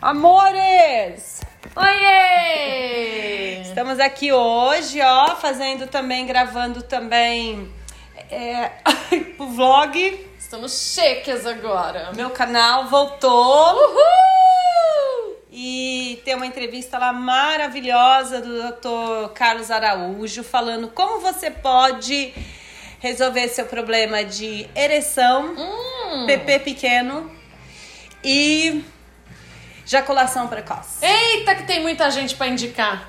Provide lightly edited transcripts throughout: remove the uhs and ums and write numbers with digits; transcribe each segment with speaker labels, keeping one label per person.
Speaker 1: Amores!
Speaker 2: Oiê!
Speaker 1: Estamos aqui hoje, ó, gravando também o vlog.
Speaker 2: Estamos chiques agora.
Speaker 1: Meu canal voltou.
Speaker 2: Uhul!
Speaker 1: E tem uma entrevista lá maravilhosa do Dr. Carlos Araújo falando como você pode resolver seu problema de ereção, PP pequeno e ejaculação precoce.
Speaker 2: Eita, que tem muita gente pra indicar.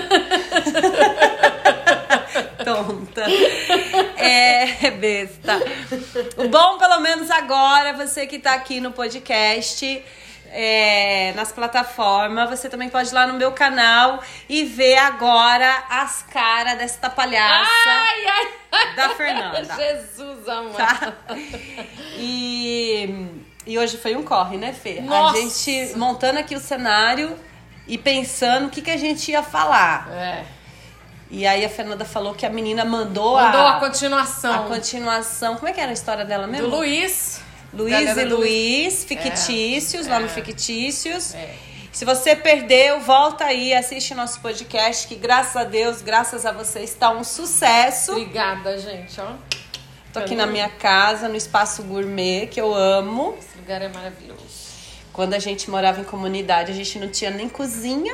Speaker 1: Tonta. É besta. O bom, pelo menos agora, você que tá aqui no podcast, nas plataformas, você também pode ir lá no meu canal e ver agora as caras desta palhaça da Fernanda.
Speaker 2: Jesus amado.
Speaker 1: Tá? E hoje foi um corre, né, Fê?
Speaker 2: Nossa.
Speaker 1: A gente montando aqui o cenário e pensando o que a gente ia falar. E aí a Fernanda falou que a menina mandou
Speaker 2: a continuação.
Speaker 1: A continuação. Como é que era a história dela mesmo?
Speaker 2: Do Luiz.
Speaker 1: Luiz e Luiz, fictícios, nome fictícios. Se você perdeu, volta aí, assiste nosso podcast, que graças a Deus, graças a você, está um sucesso.
Speaker 2: Obrigada, gente, ó.
Speaker 1: Tô aqui na minha casa, no Espaço Gourmet, que eu amo.
Speaker 2: Esse lugar é maravilhoso.
Speaker 1: Quando a gente morava em comunidade, a gente não tinha nem cozinha.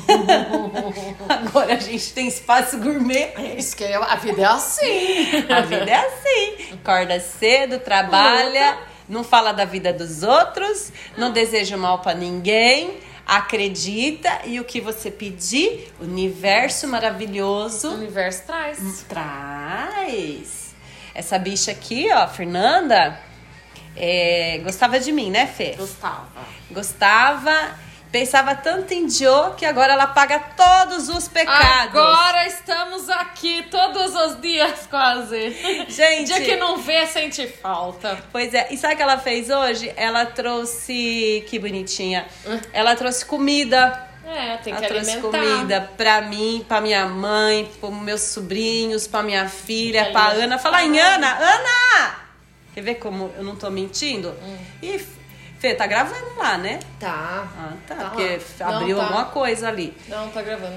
Speaker 1: Agora a gente tem Espaço Gourmet.
Speaker 2: Isso que a vida é assim.
Speaker 1: A vida é assim. Acorda cedo, trabalha, não fala da vida dos outros, não deseja mal pra ninguém, acredita e o que você pedir, o universo maravilhoso
Speaker 2: O universo traz.
Speaker 1: traz. Essa bicha aqui, ó, Fernanda, gostava de mim, né, Fê? Gostava, pensava tanto em Joe que agora ela paga todos os pecados.
Speaker 2: Agora estamos aqui todos os dias, quase.
Speaker 1: Gente,
Speaker 2: Dia que não vê, sente falta.
Speaker 1: pois é, e sabe o que ela fez hoje? Ela trouxe, que bonitinha, ela trouxe comida.
Speaker 2: Tem que
Speaker 1: Ela trouxe
Speaker 2: alimentar.
Speaker 1: comida pra mim, pra minha mãe, pros meus sobrinhos, pra minha filha,
Speaker 2: Que
Speaker 1: pra
Speaker 2: alimentar.
Speaker 1: Ana. Fala em Ana! Ana! Quer ver como eu não tô mentindo? E, Fê, tá gravando lá, né?
Speaker 2: Tá.
Speaker 1: Ah, tá.
Speaker 2: Tá
Speaker 1: Porque
Speaker 2: lá. Não,
Speaker 1: abriu
Speaker 2: tá.
Speaker 1: alguma coisa ali.
Speaker 2: Não, tá gravando.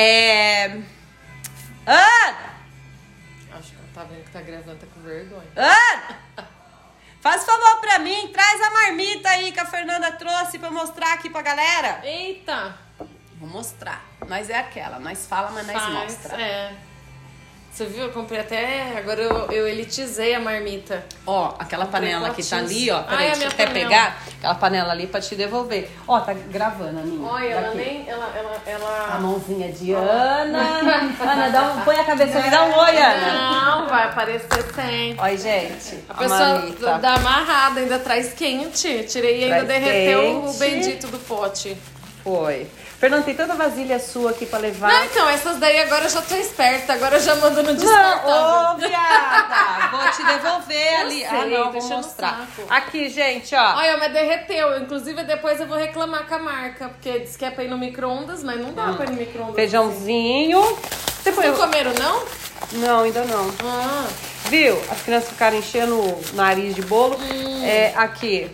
Speaker 1: Ana!
Speaker 2: Acho que ela tá vendo que tá gravando, tá com vergonha.
Speaker 1: Ana! Faz favor pra mim, traz a marmita aí que a Fernanda trouxe pra eu mostrar aqui pra galera.
Speaker 2: Eita!
Speaker 1: Vou mostrar. Nós é aquela, nós fala, mas nós mostra.
Speaker 2: Você viu? Eu comprei até... Agora eu elitizei a marmita.
Speaker 1: Ó, aquela panela que tá ali, ó. Peraí,
Speaker 2: Ai, a
Speaker 1: deixa eu
Speaker 2: minha
Speaker 1: até
Speaker 2: panela.
Speaker 1: pegar aquela panela ali pra te devolver. Ó, tá gravando, Aninha.
Speaker 2: Olha, ela
Speaker 1: Daqui.
Speaker 2: nem... Ela...
Speaker 1: A mãozinha de Ana. Ana, põe a cabeça ali, dá um oi, Ana.
Speaker 2: Não, vai aparecer sem.
Speaker 1: Olha, gente,
Speaker 2: A pessoa
Speaker 1: marmita.
Speaker 2: dá amarrada, ainda traz quente. Tirei e ainda
Speaker 1: Traz
Speaker 2: derreteu o
Speaker 1: quente.
Speaker 2: bendito do pote.
Speaker 1: Foi. Fernanda, tem tanta vasilha sua aqui pra levar.
Speaker 2: Não, então, essas daí agora eu já tô esperta. Agora eu já mando no
Speaker 1: Não,
Speaker 2: descartável.
Speaker 1: ô, viada. Vou te devolver
Speaker 2: Eu
Speaker 1: ali.
Speaker 2: sei,
Speaker 1: Ah, não, vou
Speaker 2: deixa no
Speaker 1: mostrar.
Speaker 2: saco.
Speaker 1: Aqui, gente, ó.
Speaker 2: Olha, mas derreteu. Inclusive, depois eu vou reclamar com a marca. Porque diz que é pra ir no micro-ondas, mas não dá pra ir no micro-ondas.
Speaker 1: Feijãozinho. Você
Speaker 2: Vocês não comeram, não?
Speaker 1: Não, ainda não.
Speaker 2: Ah,
Speaker 1: Viu? As crianças ficaram enchendo o nariz de bolo. Aqui.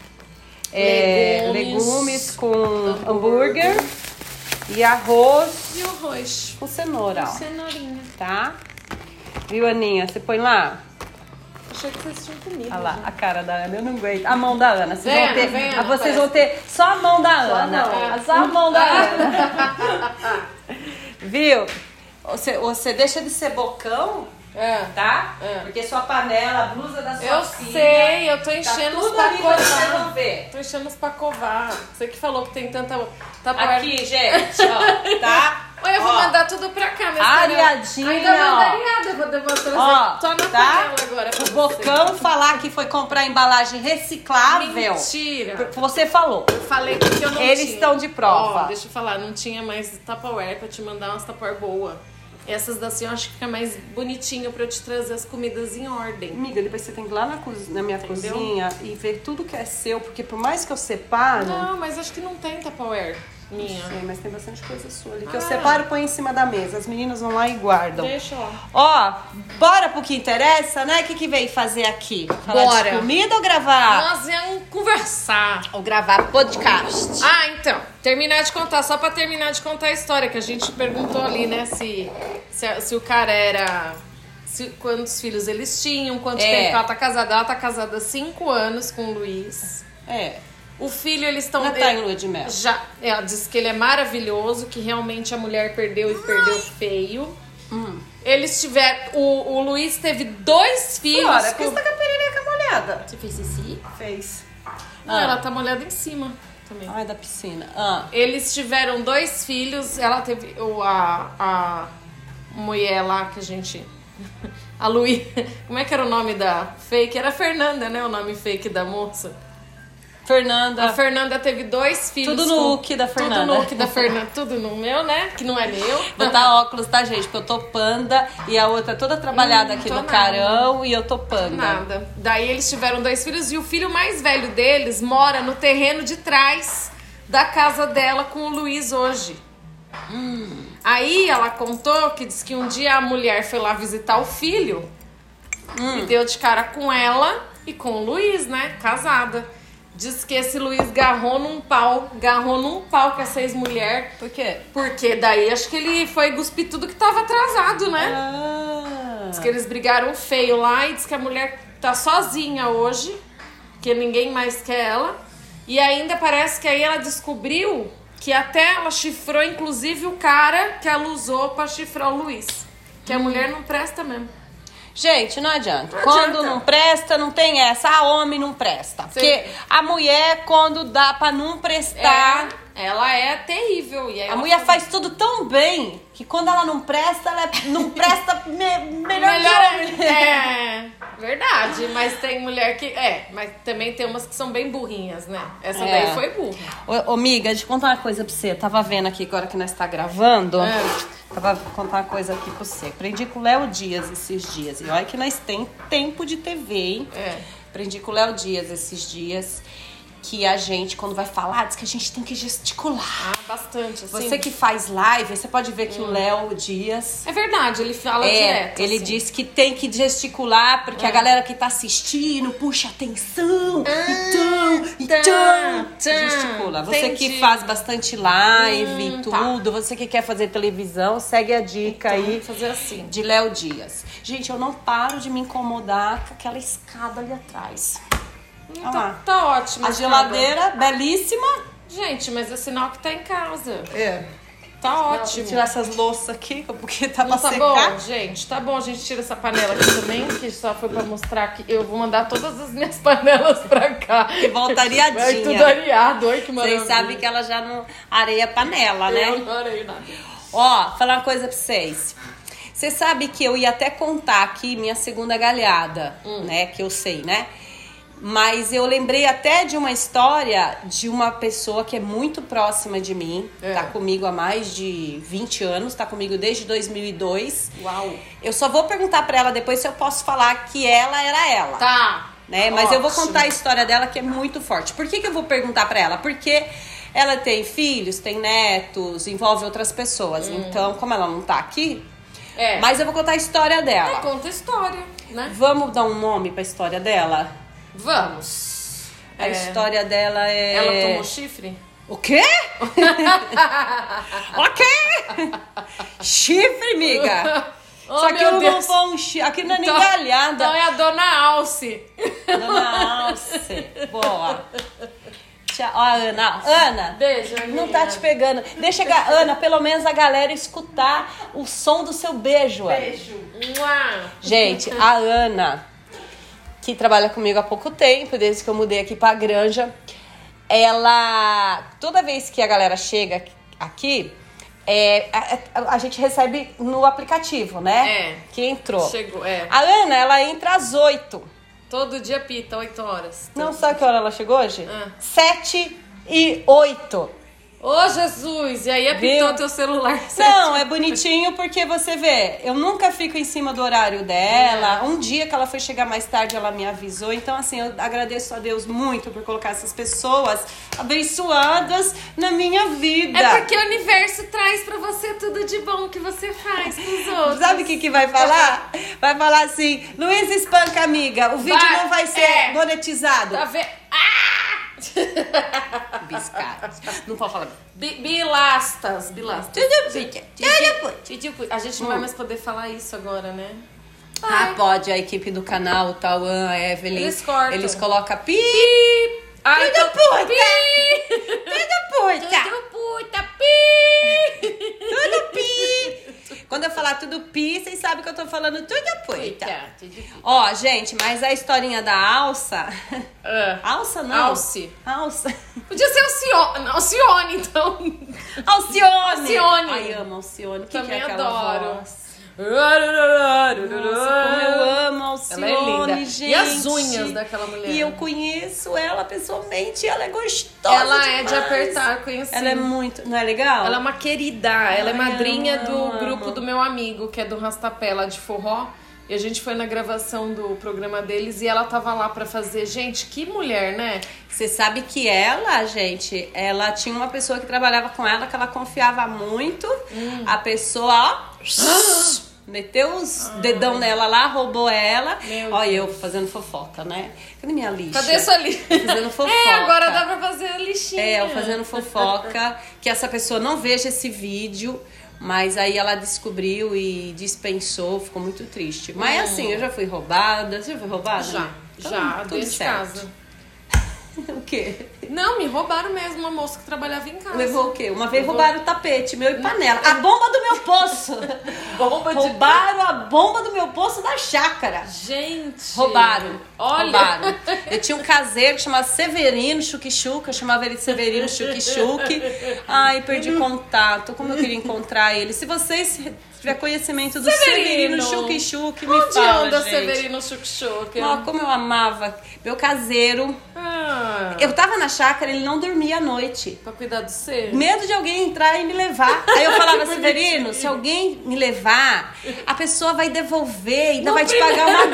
Speaker 1: Legumes com hambúrguer. E arroz
Speaker 2: e o arroz?
Speaker 1: com cenoura, ó.
Speaker 2: Cenourinha.
Speaker 1: Tá? Viu, Aninha? Você põe lá?
Speaker 2: Achei que vocês tinham comido.
Speaker 1: Olha lá, a cara da Ana. Eu não aguento. A mão da Ana. Vocês
Speaker 2: Vem,
Speaker 1: vão ter,
Speaker 2: Ana, vem, Ana,
Speaker 1: vocês vão ter só a mão da Ana. Só a mão da Ana. Viu? Você deixa de ser bocão, tá? Porque sua panela, a blusa da sua
Speaker 2: Eu
Speaker 1: filha...
Speaker 2: sei, eu tô enchendo os
Speaker 1: tudo ali pra você
Speaker 2: pacovar.
Speaker 1: não ver.
Speaker 2: Tô enchendo os pacovar. Você que falou que tem tanta...
Speaker 1: Aqui, gente, ó, tá?
Speaker 2: Olha, eu vou
Speaker 1: Ó,
Speaker 2: mandar tudo pra cá, minha
Speaker 1: areadinha,
Speaker 2: Ainda
Speaker 1: ó.
Speaker 2: manda areada, eu vou demonstrar.
Speaker 1: Ó,
Speaker 2: Só na
Speaker 1: tá?
Speaker 2: panela agora. pra
Speaker 1: O
Speaker 2: você.
Speaker 1: bocão falar que foi comprar embalagem reciclável.
Speaker 2: Mentira.
Speaker 1: Você falou.
Speaker 2: Eu falei que eu não tinha.
Speaker 1: Eles estão de prova.
Speaker 2: Ó, deixa eu falar, não tinha mais Tupperware pra te mandar umas Tupperware boa. Essas daqui eu acho que fica mais bonitinho pra eu te trazer as comidas em ordem.
Speaker 1: Amiga, depois você tem que ir lá na minha
Speaker 2: Entendeu?
Speaker 1: cozinha e ver tudo que é seu, porque por mais que eu separe...
Speaker 2: Não, mas acho que não tem Tupperware. Minha.
Speaker 1: Sim, mas tem bastante coisa sua ali que eu separo e põe em cima da mesa. As meninas vão lá e guardam.
Speaker 2: Deixa lá.
Speaker 1: Ó, bora pro que interessa, né? O que veio fazer aqui? Falar
Speaker 2: Bora.
Speaker 1: de comida ou gravar?
Speaker 2: Nós vamos conversar.
Speaker 1: Ou gravar podcast?
Speaker 2: Então, só pra terminar de contar a história, que a gente perguntou ali, né, se o cara era... quantos filhos eles tinham, quanto tempo ela tá casada. Ela tá casada há 5 anos com o Luiz. O filho, eles estão...
Speaker 1: Já tá em lua de mel.
Speaker 2: Já. Ela disse que ele é maravilhoso, que realmente a mulher perdeu e perdeu feio. Eles tiveram... O Luiz teve 2 filhos.
Speaker 1: Flora, por que você tá com a perereca molhada?
Speaker 2: Você fez xixi?
Speaker 1: Fez.
Speaker 2: Não, ela tá molhada em cima também.
Speaker 1: Ai, da piscina.
Speaker 2: Eles tiveram 2 filhos. Ela teve... A mulher lá que a gente... A Luiz... Como é que era o nome da fake? Era Fernanda, né? O nome fake da moça.
Speaker 1: Fernanda.
Speaker 2: A Fernanda teve 2 filhos.
Speaker 1: Tudo no look da Fernanda.
Speaker 2: Tudo no look da Fernanda. Tudo no meu, né? Que não é meu.
Speaker 1: Botar óculos, tá, gente? Porque eu tô panda e a outra toda trabalhada aqui no carão e eu tô panda.
Speaker 2: Nada. Daí eles tiveram 2 filhos e o filho mais velho deles mora no terreno de trás da casa dela com o Luiz hoje. Aí ela contou que disse que um dia a mulher foi lá visitar o filho e deu de cara com ela e com o Luiz, né? Casada. Diz que esse Luiz garrou num pau com essa ex-mulher.
Speaker 1: Por quê?
Speaker 2: Porque daí acho que ele foi cuspir tudo que tava atrasado, né? Diz que eles brigaram feio lá e diz que a mulher tá sozinha hoje, que ninguém mais quer ela. E ainda parece que aí ela descobriu que até ela chifrou, inclusive, o cara que ela usou pra chifrar o Luiz. Que a mulher não presta mesmo.
Speaker 1: Gente, não adianta. Quando não presta, não tem essa. A homem não presta.
Speaker 2: Sim.
Speaker 1: Porque a mulher, quando dá pra não prestar...
Speaker 2: Ela é terrível. E aí
Speaker 1: a mulher faz tudo tão bem que quando ela não presta, ela não presta melhor que homem.
Speaker 2: É, verdade. Mas tem mulher que... mas também tem umas que são bem burrinhas, né? Essa daí foi burra.
Speaker 1: Ô, amiga, deixa eu contar uma coisa pra você. Eu tava vendo aqui agora que nós tá gravando. Tava contar uma coisa aqui pra você. Aprendi com o Léo Dias esses dias. E olha que nós tem tempo de TV, hein? Aprendi com o Léo Dias esses dias. Que a gente, quando vai falar, diz que a gente tem que gesticular.
Speaker 2: Bastante, assim.
Speaker 1: Você que faz live, você pode ver que o Léo Dias...
Speaker 2: É verdade, ele fala direto.
Speaker 1: Ele
Speaker 2: assim.
Speaker 1: diz que tem que gesticular, porque a galera que tá assistindo puxa atenção. Então, gesticula. Você que faz bastante live e tudo, você que quer fazer televisão, segue a dica aí
Speaker 2: fazer assim.
Speaker 1: de Léo Dias. Gente, eu não paro de me incomodar com aquela escada ali atrás.
Speaker 2: Tá ótimo.
Speaker 1: A geladeira, belíssima.
Speaker 2: Gente, mas é sinal que tá em casa. Tá
Speaker 1: Vou
Speaker 2: ótimo.
Speaker 1: tirar essas louças aqui, porque tá
Speaker 2: Não
Speaker 1: pra
Speaker 2: tá
Speaker 1: secar.
Speaker 2: bom, gente. Tá bom, a gente tira essa panela aqui também, que só foi pra mostrar que eu vou mandar todas as minhas panelas pra cá.
Speaker 1: E volta areadinha.
Speaker 2: Vai tudo areado. Oi, que maravilha.
Speaker 1: Vocês sabem que ela já não areia panela, né?
Speaker 2: Eu não areio nada.
Speaker 1: Ó, falar uma coisa pra vocês. Você sabe que eu ia até contar aqui minha segunda galhada, né? Que eu sei, né? Mas eu lembrei até de uma história de uma pessoa que é muito próxima de mim. Tá comigo há mais de 20 anos, tá comigo desde 2002.
Speaker 2: Uau!
Speaker 1: Eu só vou perguntar pra ela depois se eu posso falar que ela era ela.
Speaker 2: Tá.
Speaker 1: Né? Mas eu vou contar a história dela, que é muito forte. Por que eu vou perguntar pra ela? Porque ela tem filhos, tem netos, envolve outras pessoas. Então, como ela não tá aqui, mas eu vou contar a história dela.
Speaker 2: Conta a história, né?
Speaker 1: Vamos dar um nome pra história dela?
Speaker 2: Vamos.
Speaker 1: A história dela é...
Speaker 2: Ela tomou chifre?
Speaker 1: O quê? O quê? Chifre, amiga. Só que eu não vou um chifre. Aqui não é nem galhada.
Speaker 2: Então é a Dona Alce.
Speaker 1: Dona Alce. Boa. Tchau. Ó, Ana. Ana.
Speaker 2: Beijo,
Speaker 1: não tá te pegando. Deixa, Ana, pelo menos a galera escutar o som do seu beijo.
Speaker 2: Beijo.
Speaker 1: Gente, a Ana, que trabalha comigo há pouco tempo, desde que eu mudei aqui pra Granja, ela, toda vez que a galera chega aqui, a gente recebe no aplicativo, né? Que entrou.
Speaker 2: Chegou,
Speaker 1: A Ana, ela entra às 8.
Speaker 2: Todo dia pita, 8 horas.
Speaker 1: Não sabe que hora ela chegou hoje? 7h08.
Speaker 2: Ô, Jesus! E aí apitou teu celular.
Speaker 1: Não, é bonitinho porque você vê, eu nunca fico em cima do horário dela. Um dia que ela foi chegar mais tarde, ela me avisou. Então, assim, eu agradeço a Deus muito por colocar essas pessoas abençoadas na minha vida.
Speaker 2: É porque o universo traz pra você tudo de bom que você faz pros outros.
Speaker 1: Sabe o que vai falar? Vai falar assim, Luiz espanca amiga, o vídeo não vai ser monetizado.
Speaker 2: Tá vendo?
Speaker 1: Biscados. Não pode falar.
Speaker 2: Bilastas. A gente não vai mais poder falar isso agora, né?
Speaker 1: Pode. A equipe do canal, o Tauan, a Evelyn.
Speaker 2: Eles cortam.
Speaker 1: Eles colocam pi.
Speaker 2: Ai,
Speaker 1: tudo puta.
Speaker 2: Pi.
Speaker 1: Tudo puta. Tudo pi. Quando eu falar tudo pi, vocês sabem que eu tô falando tudo puta. Ó, gente, mas a historinha da alça... Alça não.
Speaker 2: Alce.
Speaker 1: Alça.
Speaker 2: Podia ser Alcione, então.
Speaker 1: Alcione. Ai, amo Alcione.
Speaker 2: Também
Speaker 1: que é aquela
Speaker 2: adoro.
Speaker 1: Voz? Nossa, como eu amo Alcione,
Speaker 2: ela é linda.
Speaker 1: gente.
Speaker 2: E as unhas daquela mulher.
Speaker 1: E eu conheço ela pessoalmente, ela é gostosa
Speaker 2: Ela
Speaker 1: demais.
Speaker 2: é de apertar, conheci.
Speaker 1: Ela é muito... Não é legal?
Speaker 2: Ela é uma querida. Ela é madrinha do
Speaker 1: amo.
Speaker 2: grupo do meu amigo, que é do Rastapé, lá de forró. E a gente foi na gravação do programa deles e ela tava lá pra fazer. Gente, que mulher, né?
Speaker 1: Você sabe que ela, gente, ela tinha uma pessoa que trabalhava com ela, que ela confiava muito. A pessoa, ó... Meteu os dedão nela lá, roubou ela. Olha, eu fazendo fofoca, né? Cadê minha lixa?
Speaker 2: Cadê sua lixa?
Speaker 1: Fazendo fofoca.
Speaker 2: Agora dá pra fazer a lixinha.
Speaker 1: Eu fazendo fofoca. Que essa pessoa não veja esse vídeo. Mas aí ela descobriu e dispensou. Ficou muito triste. Mas assim, eu já fui roubada. Você já foi roubada?
Speaker 2: Já,
Speaker 1: Então,
Speaker 2: já.
Speaker 1: tudo
Speaker 2: Dentro de
Speaker 1: certo.
Speaker 2: casa.
Speaker 1: O quê?
Speaker 2: Não, me roubaram mesmo uma moça que trabalhava em casa.
Speaker 1: Levou o quê? Uma vez roubaram o tapete, meu e panela. A bomba do meu poço. Roubaram a bomba do meu poço da chácara.
Speaker 2: Gente.
Speaker 1: Roubaram.
Speaker 2: Olha.
Speaker 1: Roubaram. Eu tinha um caseiro que chamava Severino Chuque-Chuque. Eu chamava ele de Severino Chuque-Chuque. Ai, perdi contato. Como eu queria encontrar ele. Se vocês tiver conhecimento do Severino Chuque-Chuque, me
Speaker 2: Onde
Speaker 1: fala,
Speaker 2: anda
Speaker 1: gente.
Speaker 2: Severino Chuque-Chuque?
Speaker 1: Ó, como eu amava meu caseiro. Eu tava na chácara, ele não dormia à noite.
Speaker 2: Pra cuidar do você?
Speaker 1: Medo de alguém entrar e me levar. Aí eu falava, Severino, se alguém me levar, a pessoa vai devolver, ainda vai te pagar uma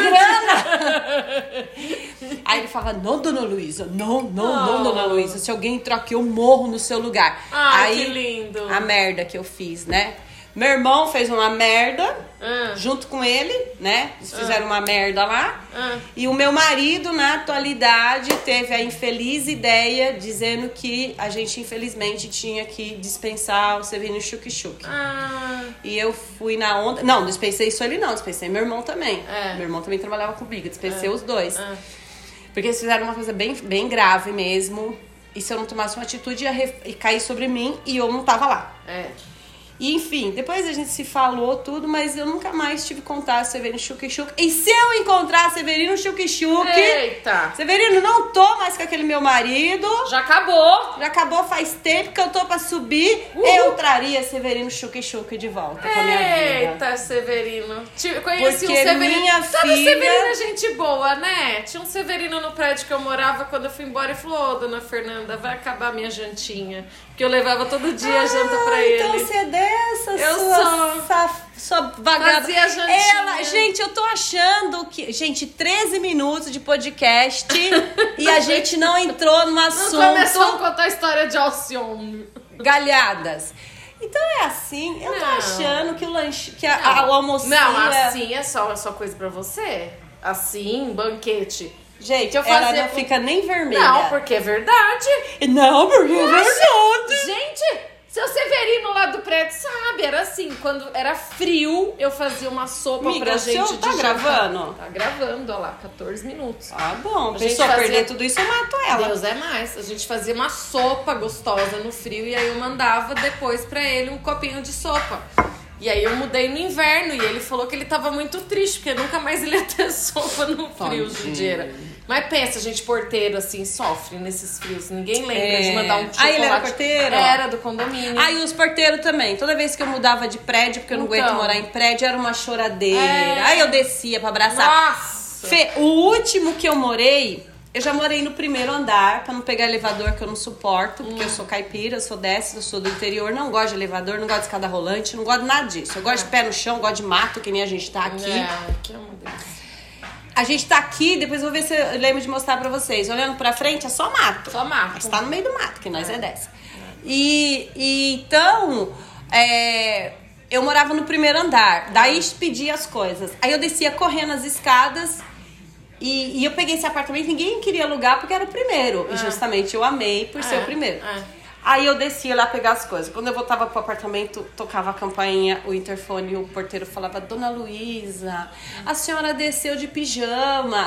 Speaker 1: grana. Aí ele falava, não, dona Luísa, não, dona Luísa, se alguém entrar aqui, eu morro no seu lugar.
Speaker 2: Ai,
Speaker 1: aí,
Speaker 2: que lindo.
Speaker 1: A merda que eu fiz, né? Meu irmão fez uma merda junto com ele, né? Eles fizeram uma merda lá. E o meu marido, na atualidade, teve a infeliz ideia dizendo que a gente, infelizmente, tinha que dispensar o Severino Chuque-Chuque. E eu fui na onda... Não, dispensei isso ele não, dispensei meu irmão também. Meu irmão também trabalhava comigo, dispensei os dois. Porque eles fizeram uma coisa bem, bem grave mesmo. E se eu não tomasse uma atitude, ia cair sobre mim e eu não tava lá. E, enfim, depois a gente se falou tudo, mas eu nunca mais tive contato com Severino Chuque-Chuque. E se eu encontrar Severino Chuque-Chuque...
Speaker 2: Eita!
Speaker 1: Severino, não tô mais com aquele meu marido.
Speaker 2: Já acabou.
Speaker 1: Já acabou faz tempo que eu tô pra subir. Eu traria Severino Chuque-Chuque de volta pra minha vida.
Speaker 2: Eita, Severino. Conheci
Speaker 1: Porque
Speaker 2: um Severino.
Speaker 1: minha
Speaker 2: Sabe,
Speaker 1: filha...
Speaker 2: Severino é gente boa, né? Tinha um Severino no prédio que eu morava quando eu fui embora e falou, ô, dona Fernanda, vai acabar a minha jantinha. Porque eu levava todo dia a janta pra ele.
Speaker 1: Então você é dessa,
Speaker 2: Eu
Speaker 1: sua vagada.
Speaker 2: Fazia jantinha.
Speaker 1: Gente, eu tô achando que... Gente, 13 minutos de podcast e a gente não entrou no assunto...
Speaker 2: Não começou a contar a história de Alcione.
Speaker 1: Galhadas. Então é assim, eu tô achando que o lanche, que o almocinho...
Speaker 2: Não, assim é só coisa pra você. Assim, banquete.
Speaker 1: Gente,
Speaker 2: eu
Speaker 1: ela
Speaker 2: fazia
Speaker 1: não fica nem vermelha.
Speaker 2: Não, porque é verdade.
Speaker 1: Não, porque é verdade.
Speaker 2: Gente, seu Severino lá do prédio sabe, era assim, quando era frio, eu fazia uma sopa
Speaker 1: Amiga,
Speaker 2: pra
Speaker 1: o
Speaker 2: gente
Speaker 1: seu
Speaker 2: de
Speaker 1: tá
Speaker 2: jantar.
Speaker 1: gravando?
Speaker 2: Tá gravando, olha lá, 14 minutos.
Speaker 1: Ah, bom.
Speaker 2: A
Speaker 1: Se
Speaker 2: gente
Speaker 1: eu
Speaker 2: fazia-
Speaker 1: perder tudo isso, eu mato ela.
Speaker 2: Deus é mais. A gente fazia uma sopa gostosa no frio e aí eu mandava depois pra ele um copinho de sopa. E aí eu mudei no inverno e ele falou que ele tava muito triste, porque nunca mais ele ia ter sopa no frio, judiaira. Mas pensa, gente, porteiro, assim, sofre nesses frios. Ninguém lembra de mandar um chocolate.
Speaker 1: Ah, ele era porteiro?
Speaker 2: Era, do condomínio.
Speaker 1: Ah, e os porteiros também. Toda vez que eu mudava de prédio, porque eu não
Speaker 2: Então.
Speaker 1: aguento morar em prédio, era uma choradeira.
Speaker 2: É.
Speaker 1: Aí eu descia pra abraçar.
Speaker 2: Nossa!
Speaker 1: Fê, o último que eu morei, Eu já morei no primeiro andar, pra não pegar elevador, que eu não suporto, porque eu sou caipira, eu sou dessa, eu sou do interior, não gosto de elevador, não gosto de escada rolante, não gosto de nada disso. Eu gosto de pé no chão, gosto de mato, que nem a gente tá aqui.
Speaker 2: Que é uma delícia.
Speaker 1: A gente tá aqui, depois eu vou ver se eu lembro de mostrar pra vocês. Olhando pra frente, é só mato.
Speaker 2: Só mato.
Speaker 1: Mas tá no meio do mato, que nós é dessa. Então, eu morava no primeiro andar, daí pedi as coisas. Aí eu descia correndo as escadas e eu peguei esse apartamento, ninguém queria alugar porque era o primeiro. E justamente eu amei por ser o primeiro. Aí eu descia lá pegar as coisas. Quando eu voltava pro apartamento, tocava a campainha, o interfone, e o porteiro falava: Dona Luísa, a senhora desceu de pijama.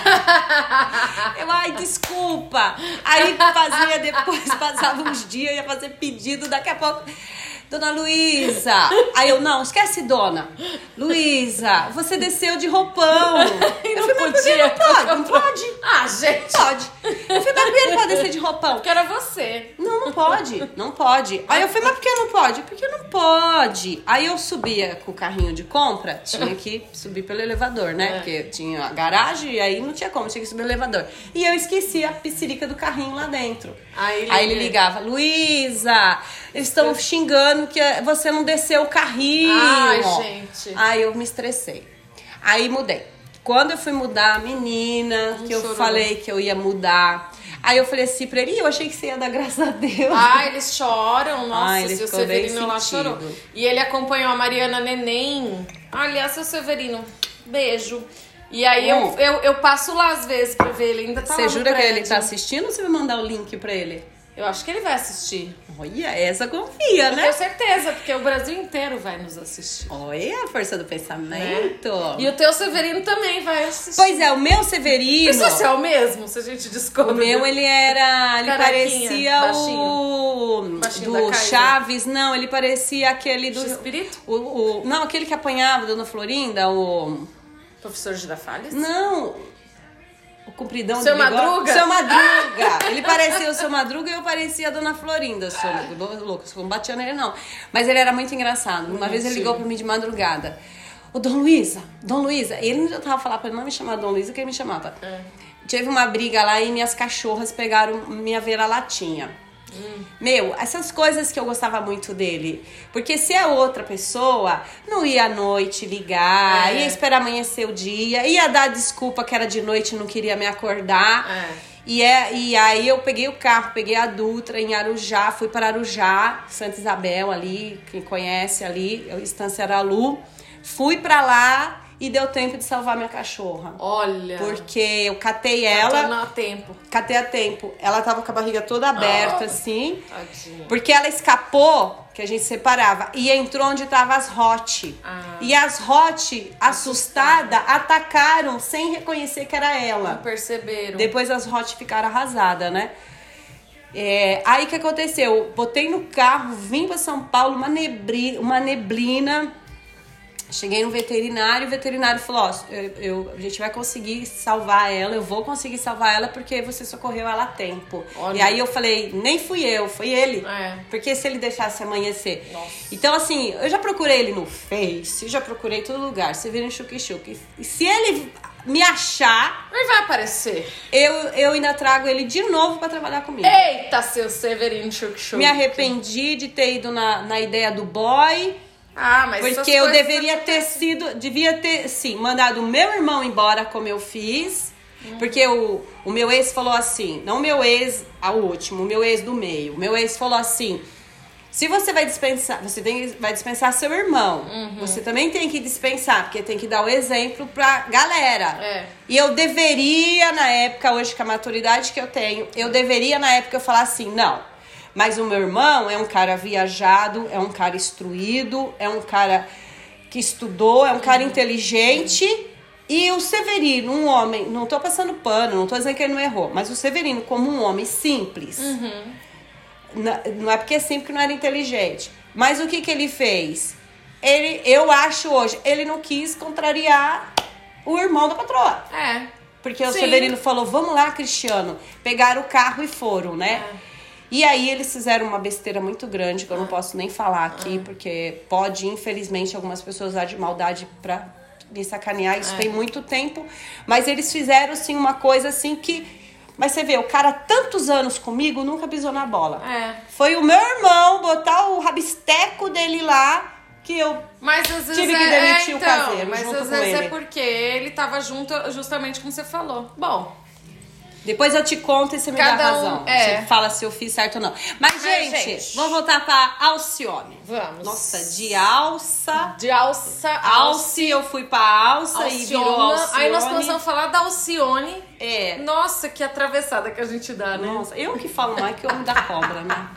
Speaker 1: Eu, ai, desculpa. Aí fazia depois, passava uns dias, ia fazer pedido, daqui a pouco... Dona Luísa. Aí eu, não, esquece, dona. Luísa, você desceu de roupão.
Speaker 2: E
Speaker 1: não
Speaker 2: podia.
Speaker 1: Não pode.
Speaker 2: Ah, gente.
Speaker 1: Pode. Eu falei, mas por que não pode descer de roupão?
Speaker 2: Porque era você.
Speaker 1: Não pode, não pode. Aí eu falei, mas por que não pode? Porque não pode. Aí eu subia com o carrinho de compra, tinha que subir pelo elevador, né? Porque tinha a garagem e aí não tinha como, tinha que subir o elevador. E eu esqueci a piscirica do carrinho lá dentro. Aí ele ligava, Luísa, eles estão xingando que você não desceu o carrinho.
Speaker 2: Ai, gente.
Speaker 1: Aí eu me estressei. Aí mudei. Quando eu fui mudar, menina, que eu falei que eu ia mudar. Aí eu falei assim pra ele, eu achei que você ia dar graças a Deus.
Speaker 2: Ah, eles choram. Nossa,
Speaker 1: ele
Speaker 2: seu
Speaker 1: ficou
Speaker 2: Severino
Speaker 1: bem
Speaker 2: lá chorou. E ele acompanhou a Mariana Neném. Aliás, seu Severino, beijo. E aí eu passo lá às vezes pra ver, ele ainda tá lá no
Speaker 1: Você jura que
Speaker 2: prédio.
Speaker 1: ele tá assistindo ou você vai mandar o link pra ele?
Speaker 2: Eu acho que ele vai assistir.
Speaker 1: Olha, essa confia,
Speaker 2: Eu
Speaker 1: né?
Speaker 2: tenho certeza, porque o Brasil inteiro vai nos assistir.
Speaker 1: Olha a força do pensamento.
Speaker 2: E o teu Severino também vai assistir.
Speaker 1: Pois é, o meu Severino...
Speaker 2: Isso é o mesmo, se a gente descobre.
Speaker 1: O meu, ele era... Ele
Speaker 2: Carequinha,
Speaker 1: parecia
Speaker 2: baixinho.
Speaker 1: o...
Speaker 2: Baixinho
Speaker 1: do
Speaker 2: da Kaiser.
Speaker 1: Chaves. Não, ele parecia aquele do...
Speaker 2: X-Espírito?
Speaker 1: Não, aquele que apanhava, Dona Florinda, o...
Speaker 2: Professor Girafales?
Speaker 1: Não... O compridão
Speaker 2: Seu
Speaker 1: de bigode.
Speaker 2: Madruga?
Speaker 1: Seu Madruga. Ele parecia o Seu Madruga e eu parecia a Dona Florinda. Sou louca, não batia nele, não. Mas ele era muito engraçado. Uma vez ele ligou pra mim de madrugada. Ô, Dom Luísa. Ele não já tava falando pra ele não me chamar Dom Luísa, que ele me chamava. Teve uma briga lá e minhas cachorras pegaram minha vira-latinha. Meu, essas coisas que eu gostava muito dele. Porque se é outra pessoa, não ia à noite ligar, ia esperar amanhecer o dia, ia dar desculpa que era de noite e não queria me acordar. E aí eu peguei o carro, peguei a Dutra em Arujá, fui para Arujá, Santa Isabel ali, quem conhece ali, Estância Aralu. Fui pra lá e deu tempo de salvar minha cachorra.
Speaker 2: Olha.
Speaker 1: Porque eu catei ela.
Speaker 2: A tempo.
Speaker 1: Catei a tempo. Ela tava com a barriga toda aberta, assim.
Speaker 2: Tadinha.
Speaker 1: Porque ela escapou, que a gente separava, e entrou onde tava as Hot. E as Hot, assustada, atacaram sem reconhecer que era ela.
Speaker 2: Não perceberam.
Speaker 1: Depois as Hot ficaram arrasadas, né? Aí o que aconteceu? Botei no carro, vim pra São Paulo, uma neblina. Cheguei no veterinário, o veterinário falou, ó, a gente vai conseguir salvar ela, eu vou conseguir salvar ela porque você socorreu ela a tempo.
Speaker 2: Olha.
Speaker 1: E aí eu falei, nem fui eu, foi ele.
Speaker 2: É.
Speaker 1: Porque se ele deixasse amanhecer.
Speaker 2: Nossa.
Speaker 1: Então assim, eu já procurei ele no Face, já procurei em todo lugar, você vira em Chuque-Chuque. E se ele me achar,
Speaker 2: Ele vai aparecer.
Speaker 1: eu ainda trago ele de novo pra trabalhar comigo.
Speaker 2: Eita, seu Severino Chuc-Chuc.
Speaker 1: Me arrependi de ter ido na ideia do boy.
Speaker 2: Ah, mas
Speaker 1: Porque eu devia ter, sim, mandado o meu irmão embora como eu fiz. Porque o meu ex falou assim, não o meu ex, o último, o meu ex do meio. O meu ex falou assim, se você vai dispensar, vai dispensar seu irmão. Você também tem que dispensar, porque tem que dar o exemplo pra galera. E eu deveria, na época, hoje com a maturidade que eu tenho, eu deveria, na época, eu falar assim, não. Mas o meu irmão é um cara viajado, é um cara instruído, é um cara que estudou, é um cara inteligente. E o Severino, um homem, não tô passando pano, não tô dizendo que ele não errou, mas o Severino, como um homem simples, não é porque é simples que não era inteligente. Mas o que ele fez? Eu acho hoje, ele não quis contrariar o irmão da patroa. Porque o Severino falou, vamos lá, Cristiano. Pegaram o carro e foram, né? E aí eles fizeram uma besteira muito grande, que eu não posso nem falar aqui, porque pode, infelizmente, algumas pessoas usar de maldade pra me sacanear. Isso tem muito tempo. Mas eles fizeram, assim, uma coisa assim que Mas você vê, o cara tantos anos comigo nunca pisou na bola.
Speaker 2: Foi
Speaker 1: o meu irmão botar o rabisteco dele lá que eu tive que demitir o caseiro.
Speaker 2: Mas às vezes é porque ele tava junto, justamente como você falou. Bom,
Speaker 1: depois eu te conto e você me dá razão. Você fala se eu fiz certo ou não. Mas, gente, vamos voltar pra Alcione.
Speaker 2: Vamos.
Speaker 1: Nossa, de alça.
Speaker 2: Alce,
Speaker 1: eu fui pra alça
Speaker 2: Alciona,
Speaker 1: e virou Alcione.
Speaker 2: Aí nós começamos a falar da Alcione.
Speaker 1: É.
Speaker 2: Nossa, que atravessada que a gente dá, né?
Speaker 1: Nossa, eu que falo mais que o homem da cobra, né?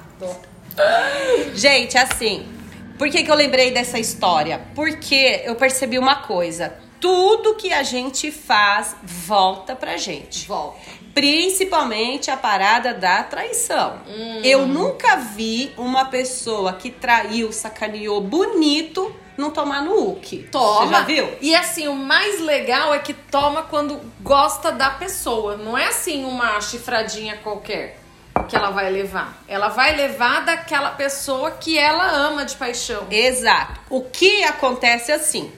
Speaker 1: Gente, assim... Por que eu lembrei dessa história? Porque eu percebi uma coisa. Tudo que a gente faz volta pra gente.
Speaker 2: Volta.
Speaker 1: Principalmente a parada da traição. Eu nunca vi uma pessoa que traiu, sacaneou bonito, não tomar no uke.
Speaker 2: Toma.
Speaker 1: Você já viu?
Speaker 2: E assim, o mais legal é que toma quando gosta da pessoa. Não é assim uma chifradinha qualquer que ela vai levar. Ela vai levar daquela pessoa que ela ama de paixão.
Speaker 1: Exato. O que acontece assim,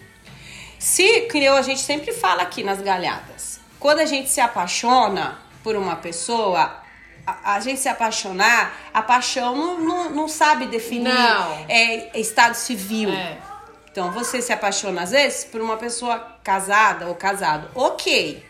Speaker 1: que a gente sempre fala aqui nas galhadas, quando a gente se apaixona por uma pessoa, a gente se apaixonar, a paixão não sabe definir estado civil. Então você se apaixona às vezes por uma pessoa casada ou casado. Ok.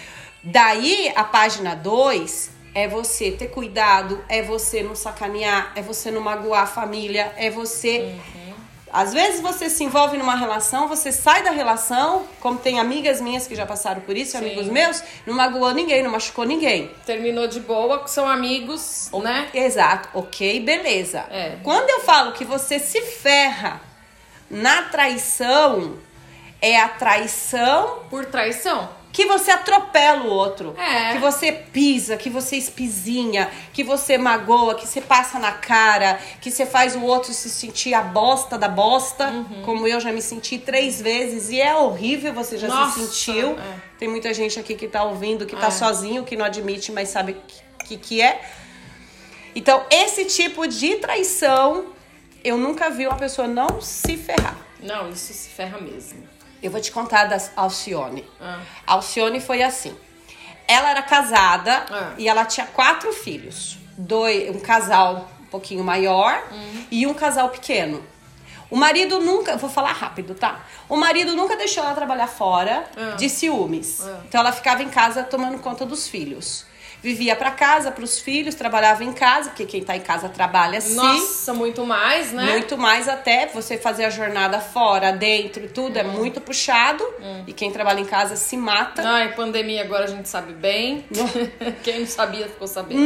Speaker 1: Daí a página 2 é você ter cuidado, é você não sacanear, é você não magoar a família, é você... Às vezes você se envolve numa relação, você sai da relação, como tem amigas minhas que já passaram por isso, amigos meus, não magoou ninguém, não machucou ninguém.
Speaker 2: Terminou de boa, são amigos, né?
Speaker 1: Exato, ok, beleza. Quando eu falo que você se ferra na traição, é a traição...
Speaker 2: Por traição.
Speaker 1: Que você atropela o outro, que você pisa, que você espizinha, que você magoa, que você passa na cara, que você faz o outro se sentir a bosta da bosta, como eu já me senti 3 vezes, e é horrível, você já se sentiu. Tem muita gente aqui que tá ouvindo, que tá sozinho, que não admite, mas sabe que é. Então, esse tipo de traição, eu nunca vi uma pessoa não se ferrar.
Speaker 2: Não, isso se ferra mesmo.
Speaker 1: Eu vou te contar da Alcione. A Alcione foi assim. Ela era casada e ela tinha 4 filhos. Um casal um pouquinho maior e um casal pequeno. O marido nunca... Vou falar rápido, tá? O marido nunca deixou ela trabalhar fora de ciúmes. Então ela ficava em casa tomando conta dos filhos. Vivia pra casa, pros filhos, trabalhava em casa, porque quem tá em casa trabalha sim.
Speaker 2: Nossa, muito mais, né?
Speaker 1: Muito mais até, você fazer a jornada fora, dentro, tudo é muito puxado. E quem trabalha em casa se mata.
Speaker 2: Ai, pandemia agora a gente sabe bem. Quem não sabia ficou sabendo.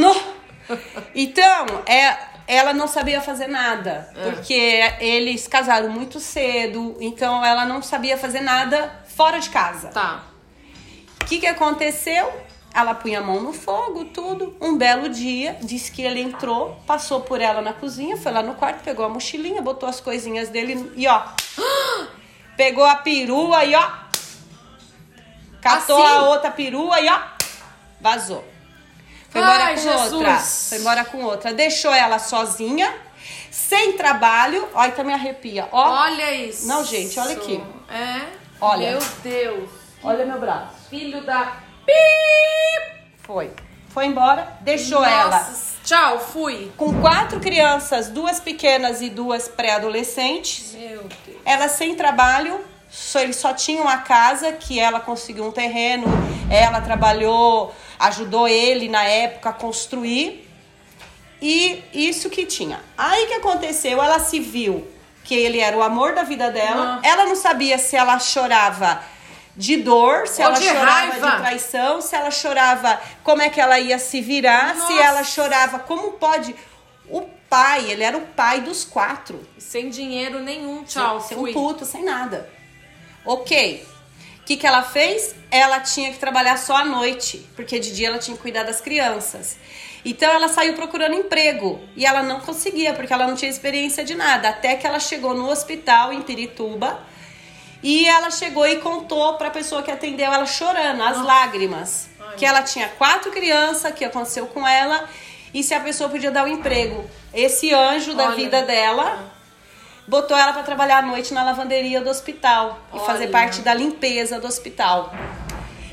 Speaker 1: Então, ela não sabia fazer nada, porque eles casaram muito cedo, então ela não sabia fazer nada fora de casa.
Speaker 2: Tá.
Speaker 1: O que aconteceu? Ela punha a mão no fogo, tudo. Um belo dia, disse que ele entrou, passou por ela na cozinha, foi lá no quarto, pegou a mochilinha, botou as coisinhas dele e ó. Pegou a perua e ó. Catou a outra perua e ó. Vazou. Foi embora com outra. Foi embora com outra. Deixou ela sozinha, sem trabalho. Olha, até me arrepia. Ó.
Speaker 2: Olha isso.
Speaker 1: Não, gente, olha aqui.
Speaker 2: Olha. Meu Deus.
Speaker 1: Olha meu braço.
Speaker 2: Filho da...
Speaker 1: Foi embora, deixou ela.
Speaker 2: Tchau, fui.
Speaker 1: Com 4 crianças, 2 pequenas e 2 pré-adolescentes.
Speaker 2: Meu Deus.
Speaker 1: Ela sem trabalho, eles só tinham a casa, que ela conseguiu um terreno, ela trabalhou, ajudou ele na época a construir. E isso que tinha. Aí que aconteceu, ela se viu que ele era o amor da vida dela. Ela não sabia se ela chorava de dor, se ela chorava de traição, se ela chorava como é que ela ia se virar, se ela chorava como pode. O pai, ele era o pai dos 4.
Speaker 2: Sem dinheiro nenhum, tchau,
Speaker 1: sem um puto, sem nada. Ok. O que ela fez? Ela tinha que trabalhar só à noite, porque de dia ela tinha que cuidar das crianças. Então ela saiu procurando emprego e ela não conseguia, porque ela não tinha experiência de nada, até que ela chegou no hospital em Pirituba. E ela chegou e contou pra pessoa que atendeu ela chorando, as lágrimas. Que ela tinha 4 crianças, que aconteceu com ela, e se a pessoa podia dar um emprego. Esse anjo da vida dela botou ela pra trabalhar à noite na lavanderia do hospital e fazer parte da limpeza do hospital.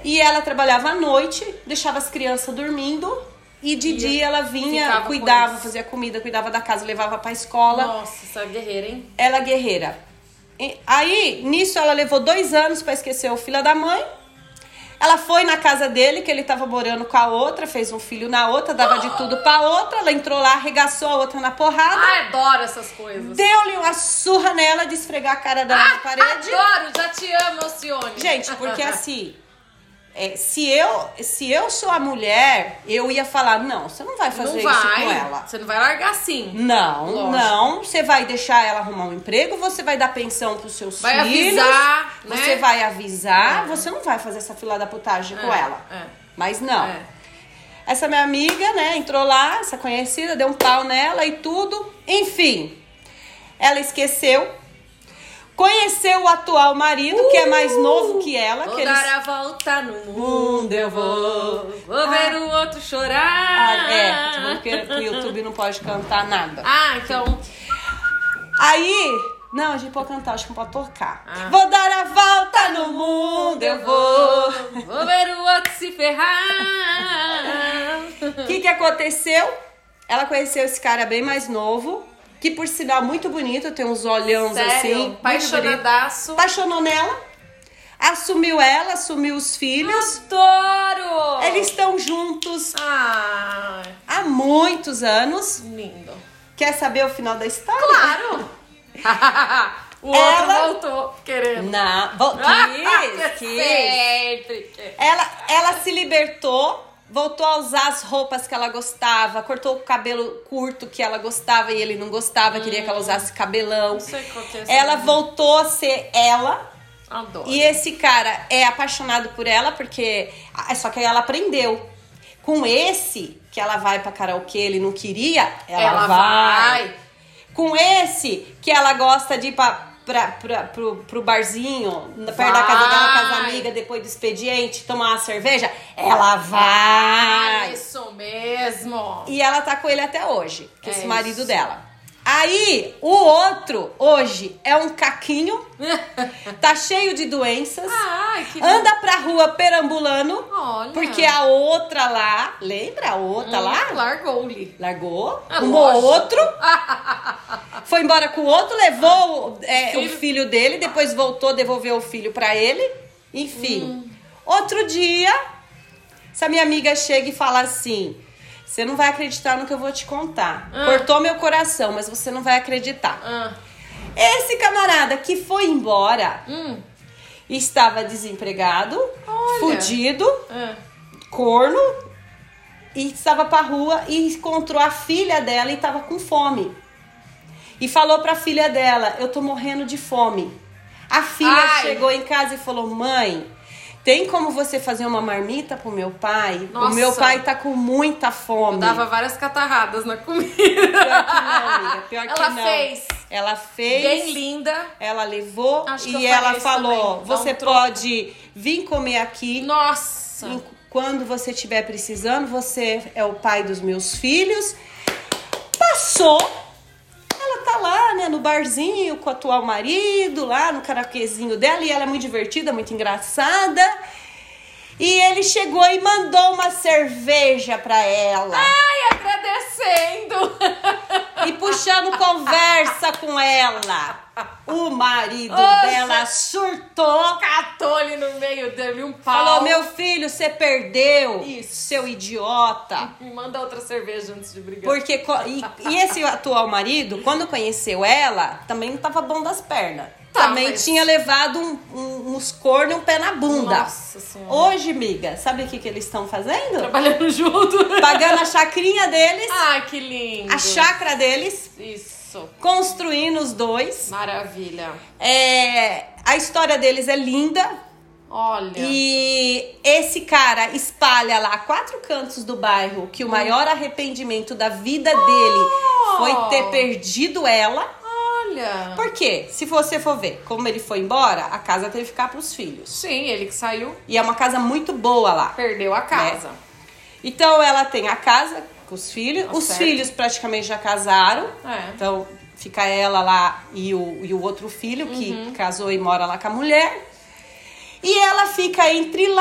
Speaker 1: E ela trabalhava à noite, deixava as crianças dormindo. E de dia ela vinha, cuidava, fazia comida, cuidava da casa, levava pra escola.
Speaker 2: Nossa, essa guerreira, hein?
Speaker 1: Ela é guerreira. Aí, nisso, ela levou 2 anos pra esquecer o filho da mãe. Ela foi na casa dele, que ele tava morando com a outra, fez um filho na outra, dava de tudo pra outra. Ela entrou lá, arregaçou a outra na porrada.
Speaker 2: Ai, adoro essas coisas.
Speaker 1: Deu-lhe uma surra nela de esfregar a cara dela na parede.
Speaker 2: Adoro, já te amo, Alcione.
Speaker 1: Gente, porque assim... se eu sou a mulher, eu ia falar, não, você não vai fazer isso com ela.
Speaker 2: Você não vai largar assim.
Speaker 1: Não,
Speaker 2: lógico.
Speaker 1: Não. Você vai deixar ela arrumar um emprego, você vai dar pensão pros seus
Speaker 2: vai
Speaker 1: filhos.
Speaker 2: Avisar, né?
Speaker 1: Você vai avisar, você não vai fazer essa fila da putagem com ela. Mas não. Essa minha amiga, né, entrou lá, essa conhecida, deu um pau nela e tudo. Enfim, ela esqueceu. Conheceu o atual marido, que é mais novo que ela.
Speaker 2: Vou
Speaker 1: que
Speaker 2: dar a volta no mundo, eu vou ver o outro chorar.
Speaker 1: Porque o YouTube não pode cantar nada.
Speaker 2: Então...
Speaker 1: Aí... Não, a gente pode cantar, acho que não pode tocar. Vou dar a volta no mundo, eu vou
Speaker 2: ver o outro se ferrar.
Speaker 1: O que aconteceu? Ela conheceu esse cara bem mais novo, que por sinal muito bonito, tem uns olhões assim.
Speaker 2: Apaixonadaço.
Speaker 1: Apaixonou nela, assumiu ela, assumiu os filhos.
Speaker 2: Adoro!
Speaker 1: Eles estão juntos há muitos anos.
Speaker 2: Lindo.
Speaker 1: Quer saber o final da história?
Speaker 2: Claro! O outro voltou querendo.
Speaker 1: Não,
Speaker 2: sempre.
Speaker 1: Ela se libertou. Voltou a usar as roupas que ela gostava, cortou o cabelo curto que ela gostava e ele não gostava, queria que ela usasse cabelão.
Speaker 2: Não sei qual que é
Speaker 1: ela voltou a ser ela.
Speaker 2: Adoro.
Speaker 1: E esse cara é apaixonado por ela, porque... Só que aí ela aprendeu. Com esse, que ela vai pra karaokê, ele não queria, ela vai. Com esse, que ela gosta de ir pro barzinho, perto da casa dela, com as amigas, depois do expediente, tomar uma cerveja, ela vai.
Speaker 2: Isso mesmo.
Speaker 1: E ela tá com ele até hoje, que é esse marido dela. Aí, o outro, hoje, é um caquinho, tá cheio de doenças, anda pra rua perambulando,
Speaker 2: olha.
Speaker 1: Porque a outra lá, lembra a outra lá?
Speaker 2: Largou-lhe.
Speaker 1: Largou, arrumou outro, foi embora com o outro, levou o filho dele, depois voltou, devolveu o filho pra ele, enfim. Outro dia, essa minha amiga chega e fala assim... Você não vai acreditar no que eu vou te contar. Cortou meu coração, mas você não vai acreditar. Esse camarada que foi embora estava desempregado, fudido, corno, e estava pra rua e encontrou a filha dela e estava com fome. E falou pra filha dela, eu tô morrendo de fome. A filha chegou em casa e falou, mãe... Tem como você fazer uma marmita pro meu pai?
Speaker 2: Nossa.
Speaker 1: O meu pai tá com muita fome.
Speaker 2: Eu dava várias catarradas na comida.
Speaker 1: Pior que não, amiga. Pior que
Speaker 2: ela
Speaker 1: não.
Speaker 2: fez.
Speaker 1: Ela fez.
Speaker 2: Bem linda.
Speaker 1: Ela levou
Speaker 2: Acho
Speaker 1: e ela falou, você pode vir comer aqui.
Speaker 2: Nossa.
Speaker 1: Quando você estiver precisando, você é o pai dos meus filhos. Passou. Ela tá lá, né, no barzinho com o atual marido, lá no karaokezinho dela, e ela é muito divertida, muito engraçada. E ele chegou e mandou uma cerveja pra ela.
Speaker 2: Ai, agradecendo.
Speaker 1: E puxando conversa com ela. O marido dela surtou.
Speaker 2: Catou-lhe no meio dele um pau.
Speaker 1: Falou, meu filho, você perdeu.
Speaker 2: Isso.
Speaker 1: Seu idiota.
Speaker 2: Me manda outra cerveja antes de brigar.
Speaker 1: Porque, e esse atual marido, quando conheceu ela, também não tava bom das pernas. Também tinha levado uns cornos e um pé na bunda.
Speaker 2: Nossa Senhora.
Speaker 1: Hoje, amiga, sabe o que eles estão fazendo?
Speaker 2: Trabalhando junto.
Speaker 1: Pagando a chacrinha deles.
Speaker 2: Ai, que lindo.
Speaker 1: A chácara deles.
Speaker 2: Isso.
Speaker 1: Construindo os dois.
Speaker 2: Maravilha.
Speaker 1: A história deles é linda.
Speaker 2: Olha.
Speaker 1: E esse cara espalha lá 4 cantos do bairro que o maior arrependimento da vida dele foi ter perdido ela.
Speaker 2: Olha.
Speaker 1: Por quê? Se você for ver, como ele foi embora, a casa teve que ficar pros filhos.
Speaker 2: Sim, ele que saiu.
Speaker 1: E é uma casa muito boa lá.
Speaker 2: Perdeu a casa.
Speaker 1: Então ela tem a casa com os filhos. Os filhos praticamente já casaram. Então fica ela lá e o outro filho que casou e mora lá com a mulher. E ela fica entre lá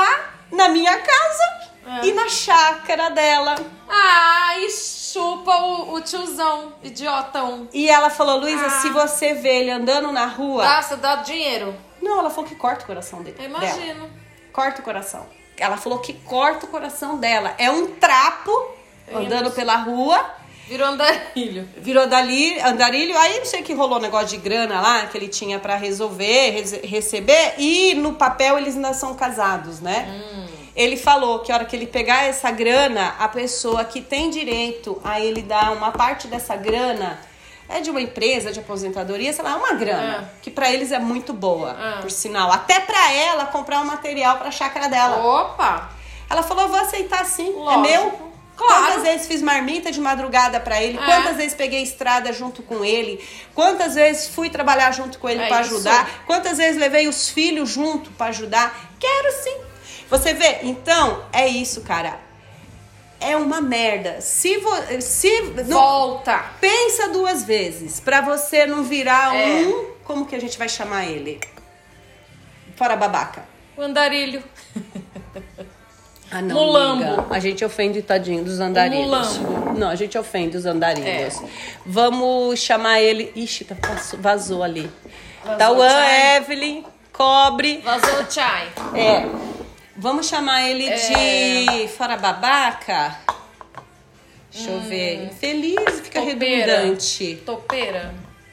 Speaker 1: na minha casa e na chácara dela.
Speaker 2: E chupa o tiozão, idiotão.
Speaker 1: E ela falou, Luísa, se você vê ele andando na rua...
Speaker 2: Gasta, dá dinheiro.
Speaker 1: Não, ela falou que corta o coração dele.
Speaker 2: Eu imagino.
Speaker 1: Dela. Corta o coração. Ela falou que corta o coração dela. É um trapo andando pela rua.
Speaker 2: Virou andarilho.
Speaker 1: Virou andarilho. Aí não sei o que rolou, negócio de grana lá, que ele tinha pra receber. E no papel eles ainda são casados, né? Ele falou que a hora que ele pegar essa grana, a pessoa que tem direito a ele dar uma parte dessa grana é de uma empresa de aposentadoria, sei lá, é uma grana que pra eles é muito boa, por sinal. Até pra ela comprar um material pra chácara dela.
Speaker 2: Opa!
Speaker 1: Ela falou, eu vou aceitar sim,
Speaker 2: Lógico.
Speaker 1: é meu.
Speaker 2: Claro.
Speaker 1: Quantas vezes fiz marmita de madrugada pra ele, quantas vezes peguei estrada junto com ele, quantas vezes fui trabalhar junto com ele pra ajudar, quantas vezes levei os filhos junto pra ajudar. Quero sim. Você vê? Então, é isso, cara. É uma merda.
Speaker 2: Volta.
Speaker 1: Pensa duas vezes pra você não virar como que a gente vai chamar ele? Fora babaca.
Speaker 2: O andarilho.
Speaker 1: Ah, não,
Speaker 2: Mulambo.
Speaker 1: amiga. A gente ofende, tadinho, dos andarilhos. Não, a gente ofende os andarilhos. Vamos chamar ele... Ixi, vazou ali. Tauan, Evelyn, Cobre.
Speaker 2: Vazou o chai.
Speaker 1: Vamos chamar ele de fora babaca? Deixa eu ver. Infeliz, fica
Speaker 2: Topeira.
Speaker 1: redundante.
Speaker 2: Topeira.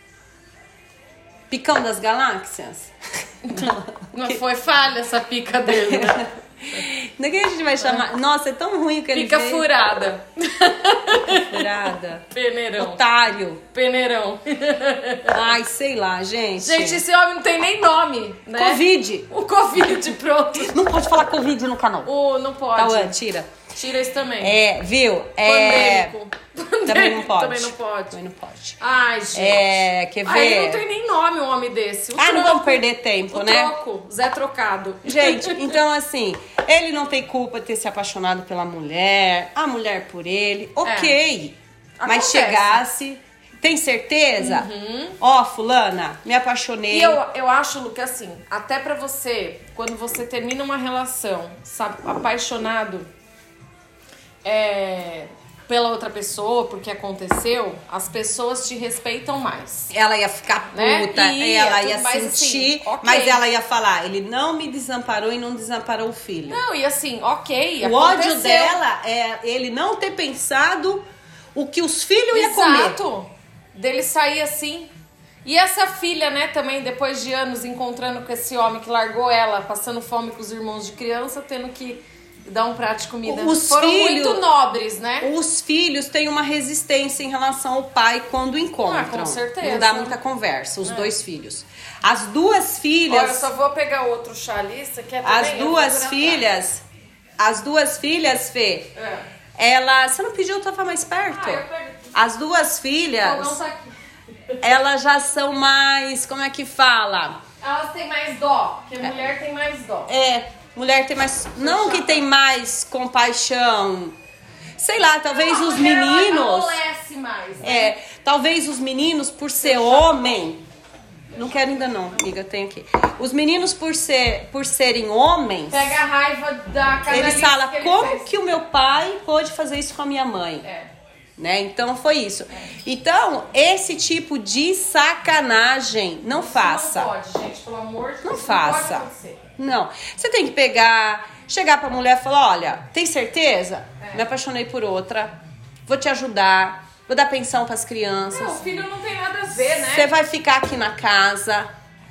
Speaker 1: Picão das galáxias?
Speaker 2: Não foi falha essa pica dele, né?
Speaker 1: Daqui a gente vai chamar... Nossa, é tão ruim que ele
Speaker 2: Pica
Speaker 1: veio.
Speaker 2: furada.
Speaker 1: Furada.
Speaker 2: Peneirão.
Speaker 1: Otário.
Speaker 2: Peneirão.
Speaker 1: Ai, sei lá, gente.
Speaker 2: Gente, esse homem não tem nem nome, né?
Speaker 1: Covid.
Speaker 2: O Covid, pronto.
Speaker 1: Não pode falar Covid no canal.
Speaker 2: Não pode.
Speaker 1: Tauan, tira.
Speaker 2: Tira isso também.
Speaker 1: Viu?
Speaker 2: Pandêmico.
Speaker 1: Também não pode.
Speaker 2: Também não pode.
Speaker 1: Também não pode.
Speaker 2: Ai, gente.
Speaker 1: Quer ver?
Speaker 2: Aí não tem nem nome um homem desse.
Speaker 1: Não vamos perder tempo, né?
Speaker 2: Troco. Zé Trocado.
Speaker 1: Gente, então assim, ele não tem culpa de ter se apaixonado pela mulher, a mulher por ele, ok. Mas
Speaker 2: Acontece.
Speaker 1: chegasse, tem certeza? Ó, fulana, me apaixonei.
Speaker 2: E eu acho, Lu, que assim, até pra você, quando você termina uma relação, sabe, apaixonado pela outra pessoa, porque aconteceu, as pessoas te respeitam mais.
Speaker 1: Ela ia ficar puta,
Speaker 2: né?
Speaker 1: ela ia
Speaker 2: mas,
Speaker 1: sentir,
Speaker 2: assim, ok.
Speaker 1: mas ela ia falar, ele não me desamparou e não desamparou o filho.
Speaker 2: Não, e assim, ok,
Speaker 1: O
Speaker 2: aconteceu.
Speaker 1: ódio dela é ele não ter pensado o que os filhos iam comer.
Speaker 2: Exato. Dele sair assim. E essa filha, né, também, depois de anos encontrando com esse homem que largou ela, passando fome com os irmãos de criança, tendo que dar um prato de comida. Foram muito nobres, né?
Speaker 1: Os filhos têm uma resistência em relação ao pai quando encontram.
Speaker 2: Com certeza.
Speaker 1: Não dá muita conversa, os dois filhos. As duas filhas...
Speaker 2: Olha, eu só vou pegar outro chá ali, isso aqui é
Speaker 1: As duas filhas, Fê, ela... Você não pediu, eu tava mais perto?
Speaker 2: Eu pego.
Speaker 1: As duas filhas,
Speaker 2: Não tá aqui.
Speaker 1: elas já são mais... Como é que fala?
Speaker 2: Elas têm mais dó, porque mulher tem mais dó.
Speaker 1: Mulher tem mais... Não que tem mais compaixão. Sei lá, talvez os meninos...
Speaker 2: Amolece mais, né?
Speaker 1: Talvez os meninos, por ser homem... Não quero ainda não, amiga, tem aqui. Os meninos, por serem homens...
Speaker 2: Pega a raiva da canalice
Speaker 1: Eles falam,
Speaker 2: que ele
Speaker 1: como
Speaker 2: fez.
Speaker 1: que o meu pai pôde fazer isso com a minha mãe? Né? Então, foi isso. Então, esse tipo de sacanagem, não faça.
Speaker 2: Não pode, gente, pelo amor de Deus.
Speaker 1: Não faça.
Speaker 2: Não pode acontecer.
Speaker 1: Não. Você tem que chegar pra mulher e falar, olha, tem certeza? Me apaixonei por outra, vou te ajudar, vou dar pensão pras crianças.
Speaker 2: Não, o filho não tem nada a ver, né?
Speaker 1: Você vai ficar aqui na casa.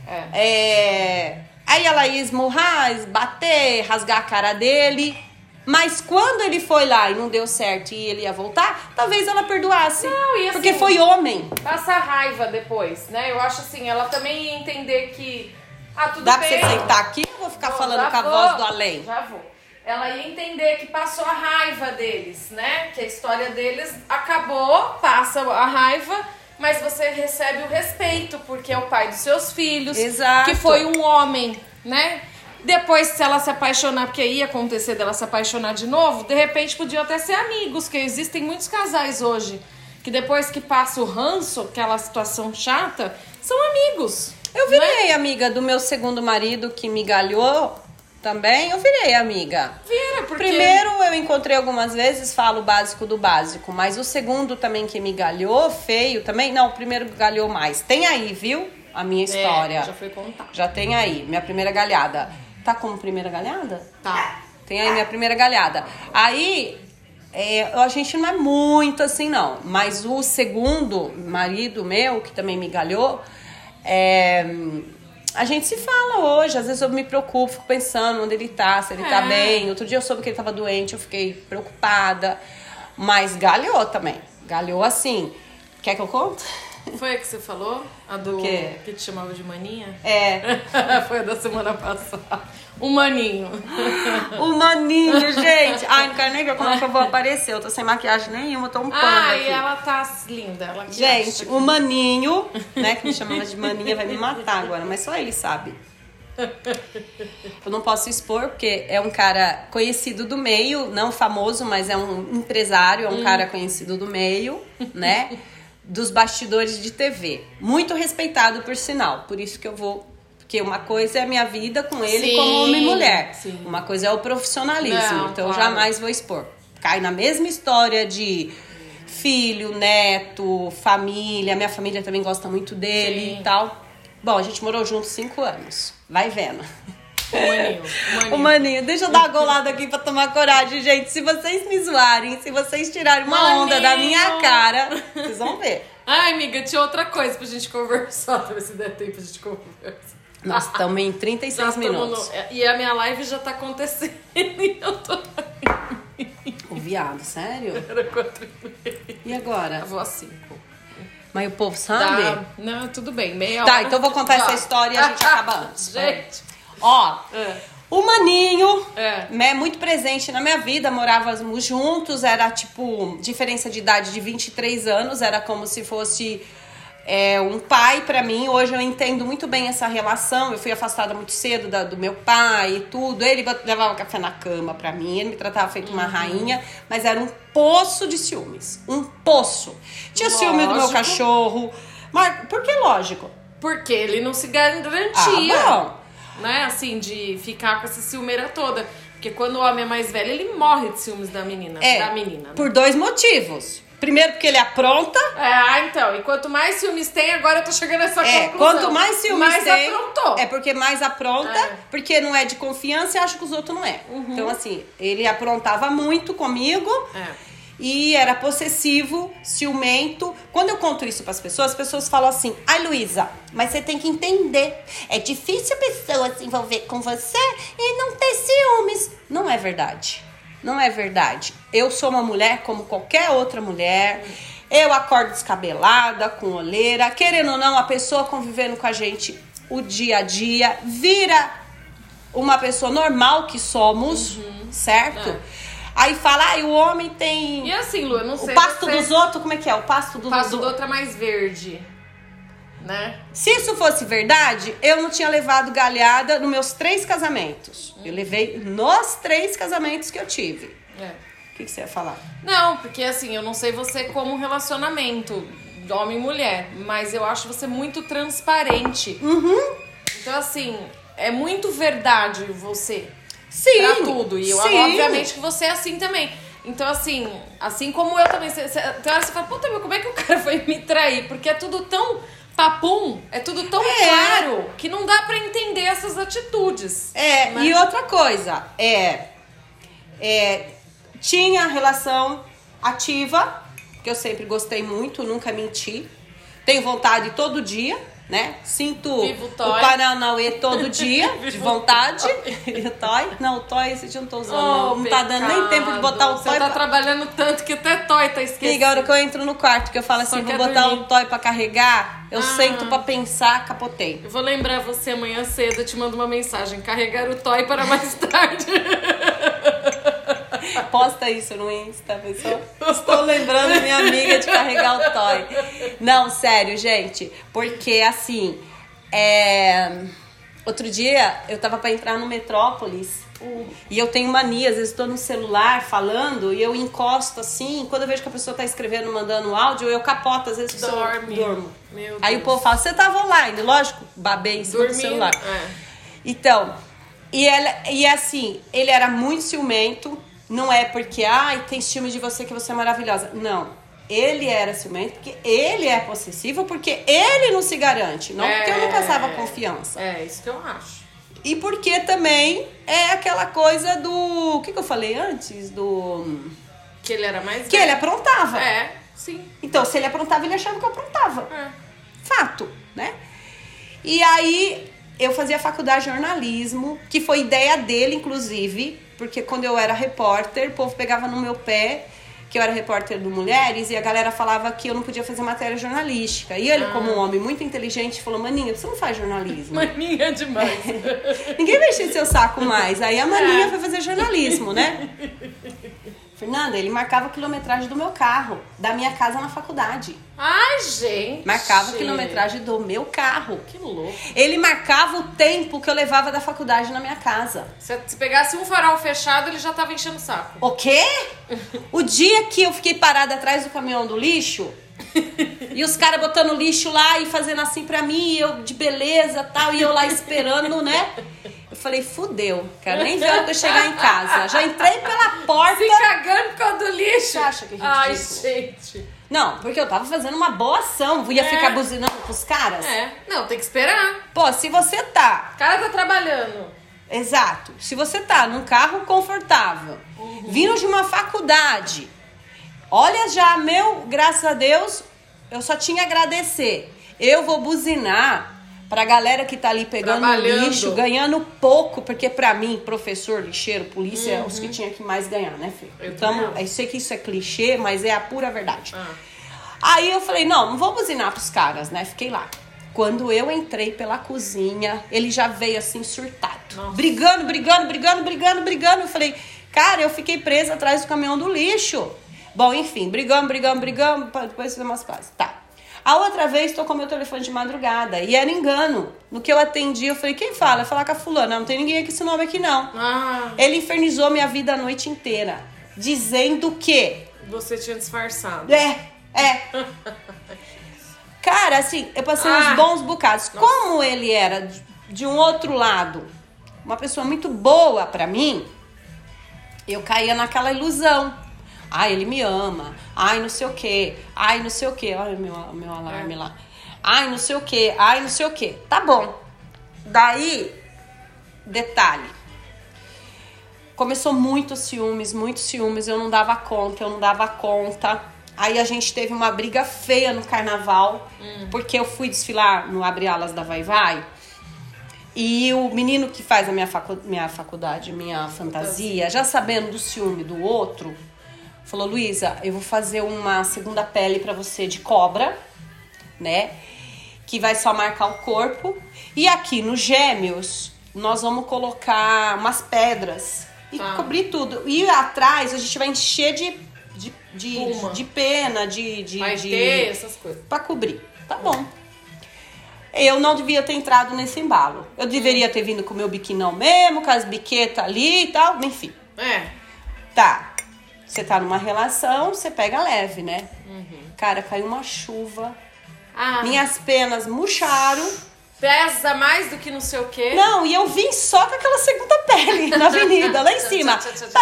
Speaker 1: Aí ela ia esmurrar, bater, rasgar a cara dele. Mas quando ele foi lá e não deu certo e ele ia voltar, talvez ela perdoasse.
Speaker 2: Não, e assim,
Speaker 1: porque foi homem.
Speaker 2: Passa raiva depois, né? Eu acho assim, ela também ia entender que... tudo
Speaker 1: Dá
Speaker 2: bem.
Speaker 1: pra você sentar aqui ou vou ficar falando com a voz do além?
Speaker 2: Já vou. Ela ia entender que passou a raiva deles, né? Que a história deles acabou, passa a raiva, mas você recebe o respeito, porque é o pai dos seus filhos.
Speaker 1: Exato.
Speaker 2: Que foi um homem, né? Depois, se ela se apaixonar, porque ia acontecer dela se apaixonar de novo, de repente podiam até ser amigos, que existem muitos casais hoje, que depois que passa o ranço, aquela situação chata, são amigos.
Speaker 1: Eu virei amiga do meu segundo marido que me galhou também, eu virei amiga.
Speaker 2: Vira, porque...
Speaker 1: Primeiro eu encontrei algumas vezes, falo o básico do básico, mas o segundo também que me galhou, feio também, não, o primeiro galhou mais. Tem aí, viu? A minha história.
Speaker 2: Já foi contar.
Speaker 1: Já tem aí, minha primeira galhada. Tá como primeira galhada?
Speaker 2: Tá.
Speaker 1: Tem aí minha primeira galhada. Aí, a gente não é muito assim, não. Mas o segundo marido meu, que também me galhou, a gente se fala hoje. Às vezes eu me preocupo, fico pensando onde ele tá, se ele tá bem. Outro dia eu soube que ele tava doente, eu fiquei preocupada. Mas galhou também. Galhou assim. Quer que eu conte?
Speaker 2: Foi a que você falou? A do
Speaker 1: quê?
Speaker 2: Que te chamava de maninha?
Speaker 1: Foi
Speaker 2: a da semana passada. O maninho.
Speaker 1: O maninho, gente. Ai, não quero nem ver como é que eu vou aparecer. Eu tô sem maquiagem nenhuma, tô um pano aqui.
Speaker 2: E ela tá linda. Ela
Speaker 1: gente, o maninho, né, que me chamava de maninha, vai me matar agora, mas só ele sabe. Eu não posso expor, porque é um cara conhecido do meio, não famoso, mas é um empresário, é um cara conhecido do meio, né? Dos bastidores de TV. Muito respeitado, por sinal. Por isso que eu vou... Porque uma coisa é a minha vida com ele como homem e mulher.
Speaker 2: Sim.
Speaker 1: Uma coisa é o profissionalismo.
Speaker 2: Não,
Speaker 1: então eu
Speaker 2: claro.
Speaker 1: jamais vou expor. Cai na mesma história de filho, neto, família. Minha família também gosta muito dele e tal. Bom, a gente morou juntos 5 anos. Vai vendo. O maninho. Deixa eu dar uma golada aqui pra tomar coragem, gente. Se vocês me zoarem, se vocês tirarem uma onda da minha cara, vocês vão ver.
Speaker 2: Ai, amiga, tinha outra coisa pra gente conversar. Pra ver se der tempo a gente conversar.
Speaker 1: Nós estamos em 36 minutos.
Speaker 2: E a minha live já tá acontecendo e eu tô...
Speaker 1: O viado, sério?
Speaker 2: Era 4h30.
Speaker 1: E agora?
Speaker 2: Eu vou às 5.
Speaker 1: Mas o povo sabe?
Speaker 2: Não, tudo bem. Meia
Speaker 1: Tá,
Speaker 2: hora.
Speaker 1: então eu vou contar essa história e a gente acaba antes.
Speaker 2: Gente.
Speaker 1: Ó, o maninho
Speaker 2: É
Speaker 1: muito presente na minha vida, morávamos juntos, era tipo, diferença de idade de 23 anos, era como se fosse um pai pra mim. Hoje eu entendo muito bem essa relação, eu fui afastada muito cedo do meu pai e tudo, ele levava café na cama pra mim, ele me tratava feito uma rainha, mas era um poço de ciúmes, um poço. Tinha ciúme do meu cachorro, mas por que lógico?
Speaker 2: Porque ele não se garantia.
Speaker 1: Bom.
Speaker 2: Né, assim, de ficar com essa ciumeira toda. Porque quando o homem é mais velho, ele morre de ciúmes da menina. Da menina, né?
Speaker 1: Por 2 motivos. Primeiro, porque ele apronta.
Speaker 2: Então. E quanto mais ciúmes tem, agora eu tô chegando nessa conclusão.
Speaker 1: Quanto mais ciúmes
Speaker 2: mais
Speaker 1: tem...
Speaker 2: aprontou.
Speaker 1: É porque mais apronta, porque não é de confiança e acha que os outros não é. Então, assim, ele aprontava muito comigo. E era possessivo, ciumento. Quando eu conto isso para as pessoas falam assim: ai, Luísa, mas você tem que entender. É difícil a pessoa se envolver com você e não ter ciúmes. Não é verdade. Não é verdade. Eu sou uma mulher como qualquer outra mulher. Eu acordo descabelada, com olheira. Querendo ou não, a pessoa convivendo com a gente o dia a dia vira uma pessoa normal que somos, certo? Aí fala, o homem tem...
Speaker 2: E assim, Lu, eu não sei...
Speaker 1: O pasto dos outros, como é que é? O pasto do
Speaker 2: outro é mais verde, né?
Speaker 1: Se isso fosse verdade, eu não tinha levado galhada nos meus 3 casamentos. Eu levei nos 3 casamentos que eu tive. O que você ia falar?
Speaker 2: Não, porque assim, eu não sei você como relacionamento de homem e mulher, mas eu acho você muito transparente. Então, assim, é muito verdade você...
Speaker 1: Sim,
Speaker 2: pra tudo. E eu, obviamente, que você é assim também. Então, assim como eu também. Tem hora você fala, puta, como é que o cara foi me trair? Porque é tudo tão papum, é tudo tão claro, que não dá pra entender essas atitudes. Né?
Speaker 1: E outra coisa, tinha relação ativa, que eu sempre gostei muito, nunca menti. Tenho vontade todo dia, né? Sinto o Paranauê todo dia, de vontade. O toy? Não, o toy esse dia eu não tô usando, não tá dando nem tempo de botar o toy.
Speaker 2: Você tá trabalhando tanto que até toy tá esquecido.
Speaker 1: Liga, a hora que eu entro no quarto, que eu falo assim, vou botar o toy pra carregar, eu sento pra pensar, capotei.
Speaker 2: Eu vou lembrar você amanhã cedo, eu te mando uma mensagem, carregar o toy para mais tarde.
Speaker 1: Posta isso no Insta, pessoal. Estou lembrando minha amiga de carregar o toy. Não, sério, gente. Porque, assim, outro dia eu tava pra entrar no Metrópolis. E eu tenho mania, às vezes estou no celular falando e eu encosto assim. Quando eu vejo que a pessoa tá escrevendo, mandando áudio, eu capoto, às vezes durmo.
Speaker 2: Meu
Speaker 1: Aí
Speaker 2: Deus.
Speaker 1: o povo fala, você tava online. Lógico, babei em cima do celular. Então... E assim, ele era muito ciumento. Não é porque, tem ciúme de você que você é maravilhosa. Não. Ele era ciumento porque ele é possessivo, porque ele não se garante. Não porque eu não passava confiança.
Speaker 2: É, isso que eu acho.
Speaker 1: E porque também é aquela coisa do... O que eu falei antes?
Speaker 2: Que ele era mais
Speaker 1: Que
Speaker 2: velho.
Speaker 1: ele aprontava.
Speaker 2: É, sim.
Speaker 1: Então, se ele aprontava, ele achava que eu aprontava.
Speaker 2: É.
Speaker 1: Fato, né? E aí, eu fazia faculdade de jornalismo, que foi ideia dele, inclusive, porque quando eu era repórter, o povo pegava no meu pé, que eu era repórter do Mulheres, e a galera falava que eu não podia fazer matéria jornalística. E ele, como um homem muito inteligente, falou, Maninha, você não faz jornalismo.
Speaker 2: Maninha demais.
Speaker 1: Ninguém vai encher seu saco mais. Aí a Maninha foi fazer jornalismo, né? Fernanda, ele marcava a quilometragem do meu carro, da minha casa na faculdade.
Speaker 2: Ai, gente.
Speaker 1: Marcava a quilometragem do meu carro.
Speaker 2: Que louco.
Speaker 1: Ele marcava o tempo que eu levava da faculdade na minha casa.
Speaker 2: Se pegasse um farol fechado, ele já tava enchendo o saco.
Speaker 1: O quê? O dia que eu fiquei parada atrás do caminhão do lixo e os caras botando lixo lá e fazendo assim pra mim, e eu de beleza e tal, e eu lá esperando, né? Eu falei, fudeu, quero nem ver quando eu chegar em casa. Já entrei pela porta.
Speaker 2: Se cagando por causa do lixo.
Speaker 1: Você acha que é ridículo?
Speaker 2: Ai, gente.
Speaker 1: Não, porque eu tava fazendo uma boa ação. Ia ficar buzinando pros caras?
Speaker 2: Não, tem que esperar.
Speaker 1: Pô, se você tá...
Speaker 2: O cara tá trabalhando.
Speaker 1: Exato. Se você tá num carro confortável, vindo de uma faculdade, olha já, graças a Deus, eu só tinha a agradecer. Eu vou buzinar pra galera que tá ali pegando lixo, ganhando pouco, porque pra mim, professor, lixeiro, polícia, é os que tinha que mais ganhar, né, filho? Então, eu sei que isso é clichê, mas é a pura verdade. Aí eu falei, não vou buzinar pros caras, né? Fiquei lá. Quando eu entrei pela cozinha, ele já veio assim, surtado. Nossa. Brigando. Eu falei, cara, eu fiquei presa atrás do caminhão do lixo. Bom, enfim, brigamos, depois fizemos umas pazes. Tá. A outra vez, tocou meu telefone de madrugada. E era engano. No que eu atendi, eu falei, quem fala? Eu falei com a fulana. Não tem ninguém com esse nome aqui, não. Ele infernizou minha vida a noite inteira. Dizendo que...
Speaker 2: Você tinha disfarçado.
Speaker 1: Cara, assim, eu passei uns bons bocados. Nossa. Como ele era de um outro lado, uma pessoa muito boa pra mim, eu caía naquela ilusão. Ele me ama. Não sei o quê. Olha o meu alarme lá. Não sei o quê. Tá bom. Daí, detalhe. Começou muitos ciúmes. Eu não dava conta. Aí a gente teve uma briga feia no carnaval. Porque eu fui desfilar no Abre Alas da Vai Vai. E o menino que faz a minha faculdade, minha fantasia, já sabendo do ciúme do outro... Falou, Luísa, eu vou fazer uma segunda pele pra você de cobra, né? Que vai só marcar o corpo. E aqui no Gêmeos, nós vamos colocar umas pedras e cobrir tudo. E atrás a gente vai encher de pena,
Speaker 2: ter essas coisas.
Speaker 1: Pra cobrir. Tá bom. Eu não devia ter entrado nesse embalo. Eu deveria ter vindo com o meu biquinão mesmo, com as biquetas ali e tal, enfim. Tá. Você tá numa relação, você pega leve, né? Cara, caiu uma chuva. Minhas penas murcharam.
Speaker 2: Pesa mais do que não sei o quê.
Speaker 1: Não, e eu vim só com aquela segunda pele na avenida, lá em cima.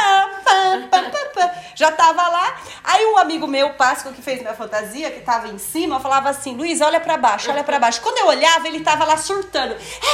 Speaker 1: Já tava lá. Aí um amigo meu, Páscoa, que fez minha fantasia, que tava em cima, falava assim, Luísa, olha pra baixo. Quando eu olhava, ele tava lá surtando.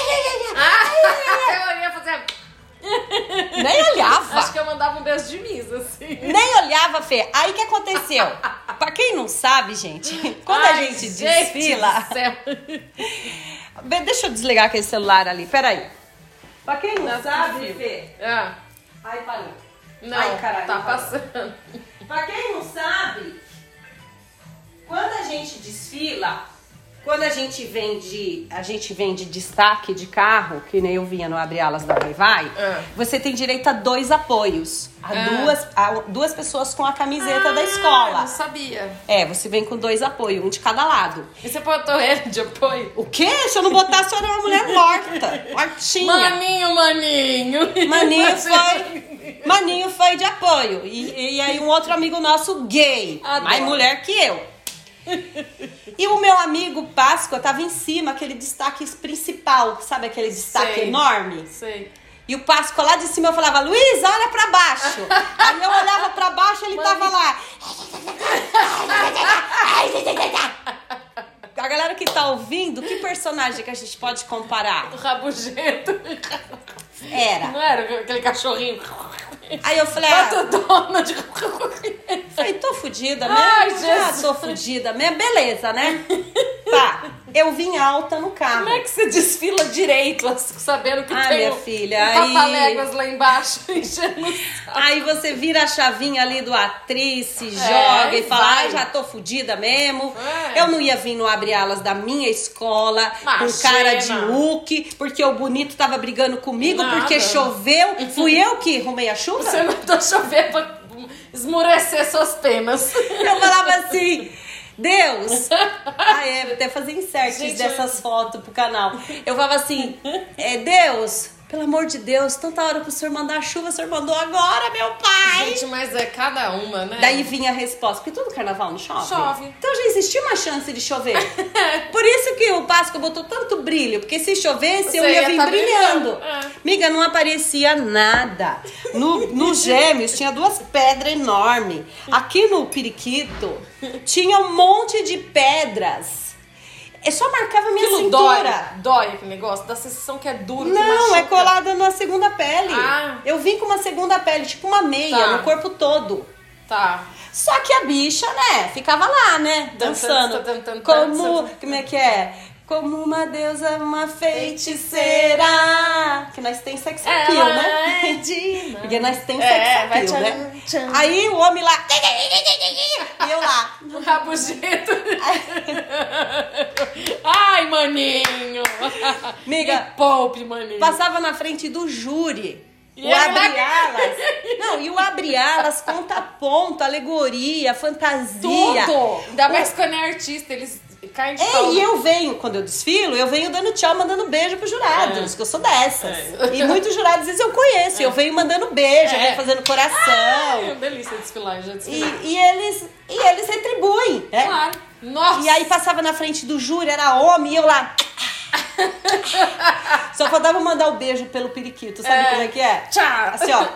Speaker 2: Eu ia fazer...
Speaker 1: Nem olhava.
Speaker 2: Acho que eu mandava um beijo de misa, assim.
Speaker 1: Nem olhava, Fê. Aí o que aconteceu? Pra quem não sabe, gente, quando a gente desfila... Deixa eu desligar aquele celular ali, peraí. Pra quem não sabe, Fê... Ai, parou.
Speaker 2: Não,
Speaker 1: caralho,
Speaker 2: tá passando.
Speaker 1: Pra quem não sabe, quando a gente desfila... Quando a gente vende destaque de carro, que nem eu vinha no Abre Alas da Vai Vai, você tem direito a 2 apoios. A duas pessoas com a camiseta da escola.
Speaker 2: Não sabia.
Speaker 1: Você vem com 2 apoios, um de cada lado.
Speaker 2: E você botou ele de apoio?
Speaker 1: O quê? Se eu não botasse, eu era uma mulher morta. Mortinha. Maninho foi de apoio. E aí um outro amigo nosso gay. Mais mulher que eu. E o meu amigo Páscoa tava em cima, aquele destaque principal, sabe aquele destaque enorme?
Speaker 2: Sei.
Speaker 1: E o Páscoa lá de cima eu falava, Luiz, olha pra baixo. Aí eu olhava pra baixo, ele tava lá. A galera que tá ouvindo, que personagem que a gente pode comparar?
Speaker 2: O Rabugento.
Speaker 1: Era.
Speaker 2: Não era aquele cachorrinho?
Speaker 1: Aí eu falei, falei, tô fudida mesmo?
Speaker 2: Ai,
Speaker 1: Já
Speaker 2: Jesus.
Speaker 1: tô fudida mesmo. Beleza, né? Tá. Eu vim alta no carro.
Speaker 2: Como é que você desfila direito, sabendo que tem
Speaker 1: minha
Speaker 2: um
Speaker 1: filha,
Speaker 2: papaléguas lá embaixo enchendo o saco?
Speaker 1: Aí você vira a chavinha ali do atriz, se joga e fala,
Speaker 2: vai.
Speaker 1: já tô fudida mesmo.
Speaker 2: É.
Speaker 1: Eu não ia vir no abre alas da minha escola com
Speaker 2: Imagina.
Speaker 1: cara de Hulk, porque o bonito tava brigando comigo,
Speaker 2: Nada.
Speaker 1: porque choveu. Fui eu que arrumei a chuva?
Speaker 2: Você mandou chover pra esmurecer suas penas.
Speaker 1: Eu falava assim, Deus. Vou até fazer inserts
Speaker 2: Gente,
Speaker 1: dessas fotos pro canal. Eu falava assim, Deus, pelo amor de Deus, tanta hora pro senhor mandar chuva, o senhor mandou agora, meu pai.
Speaker 2: Gente, mas é cada uma, né?
Speaker 1: Daí vinha a resposta, porque todo carnaval não chove?
Speaker 2: Chove.
Speaker 1: Então já existia uma chance de chover. Por isso que o Páscoa botou tanto brilho, porque se chovesse eu
Speaker 2: Você
Speaker 1: ia
Speaker 2: ia
Speaker 1: vir
Speaker 2: tá
Speaker 1: brilhando.
Speaker 2: brilhando. É.
Speaker 1: Miga, não aparecia nada. Nos Gêmeos tinha 2 pedras enormes. Aqui no Periquito tinha um monte de pedras. Eu só marcava a minha
Speaker 2: Aquilo
Speaker 1: cintura.
Speaker 2: dói aquele negócio, da sensação que é duro, que
Speaker 1: Não, é
Speaker 2: machuca.
Speaker 1: colada na segunda pele.
Speaker 2: Ah.
Speaker 1: Eu vim com uma segunda pele, tipo uma meia,
Speaker 2: Tá.
Speaker 1: no corpo todo.
Speaker 2: Tá.
Speaker 1: Só que a bicha, né, ficava lá, né, dançando. Como é que é? Como uma deusa, uma feiticeira. Que nós tem sex appeal, né? Porque nós tem sex
Speaker 2: vai
Speaker 1: appeal, né?
Speaker 2: tchan.
Speaker 1: Aí o homem lá... E eu lá.
Speaker 2: O rabugento. Ai, maninho.
Speaker 1: Miga,
Speaker 2: Me poupe, maninho.
Speaker 1: passava na frente do júri.
Speaker 2: E
Speaker 1: O
Speaker 2: ele lá-
Speaker 1: abre-alas. Não, e o abre-alas, ponta a ponta, alegoria, fantasia.
Speaker 2: Tudo. Ainda mais quando é artista, eles caem de pau.
Speaker 1: E eu venho, quando eu desfilo, eu venho dando tchau, mandando beijo pros jurados, que eu sou dessas. E muitos jurados, às vezes, eu conheço. Eu venho mandando beijo, eu venho fazendo coração.
Speaker 2: Ai, é uma delícia desfilar, já desfilar.
Speaker 1: E eles retribuem, né?
Speaker 2: Claro. Nossa.
Speaker 1: E aí passava na frente do júri, era homem, e eu lá... Só faltava mandar o beijo pelo periquito, sabe como é que é?
Speaker 2: Tchau.
Speaker 1: Assim, ó.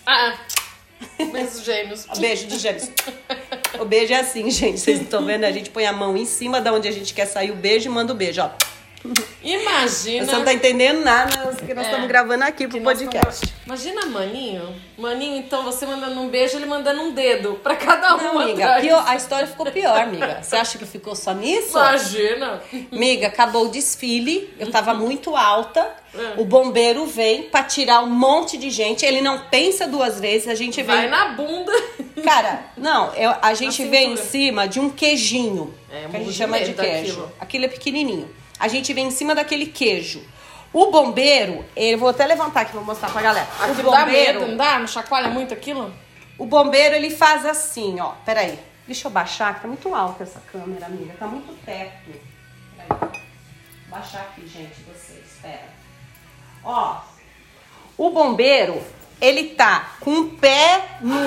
Speaker 2: Beijos gêmeos.
Speaker 1: Beijo dos gêmeos. O beijo é assim, gente. Vocês não estão vendo? A gente põe a mão em cima da onde a gente quer sair o beijo e manda o beijo, ó.
Speaker 2: Imagina.
Speaker 1: Você não tá entendendo nada, que nós estamos gravando aqui pro podcast.
Speaker 2: Imagina Maninho. Maninho, então, você mandando um beijo, ele mandando um dedo pra cada um.
Speaker 1: Não, amiga,
Speaker 2: atrás.
Speaker 1: a história ficou pior, amiga. Você acha que ficou só nisso?
Speaker 2: Imagina.
Speaker 1: Amiga, acabou o desfile, eu tava muito alta, o bombeiro vem pra tirar um monte de gente, ele não pensa 2 vezes, a gente vem...
Speaker 2: Vai na bunda.
Speaker 1: Cara, não, a gente
Speaker 2: Na
Speaker 1: vem em
Speaker 2: cintura.
Speaker 1: cima de um queijinho, que a gente chama de queijo.
Speaker 2: daquilo.
Speaker 1: Aquilo é pequenininho. A gente vem em cima daquele queijo. O bombeiro, eu vou até levantar aqui pra mostrar pra galera.
Speaker 2: Aquilo dá medo, não dá? Não chacoalha muito aquilo?
Speaker 1: O bombeiro, ele faz assim, ó. Peraí, deixa eu baixar, que tá muito alta essa câmera, amiga. Tá muito perto. Peraí. Vou baixar aqui, gente, vocês. Espera. Ó, o bombeiro, ele tá com o pé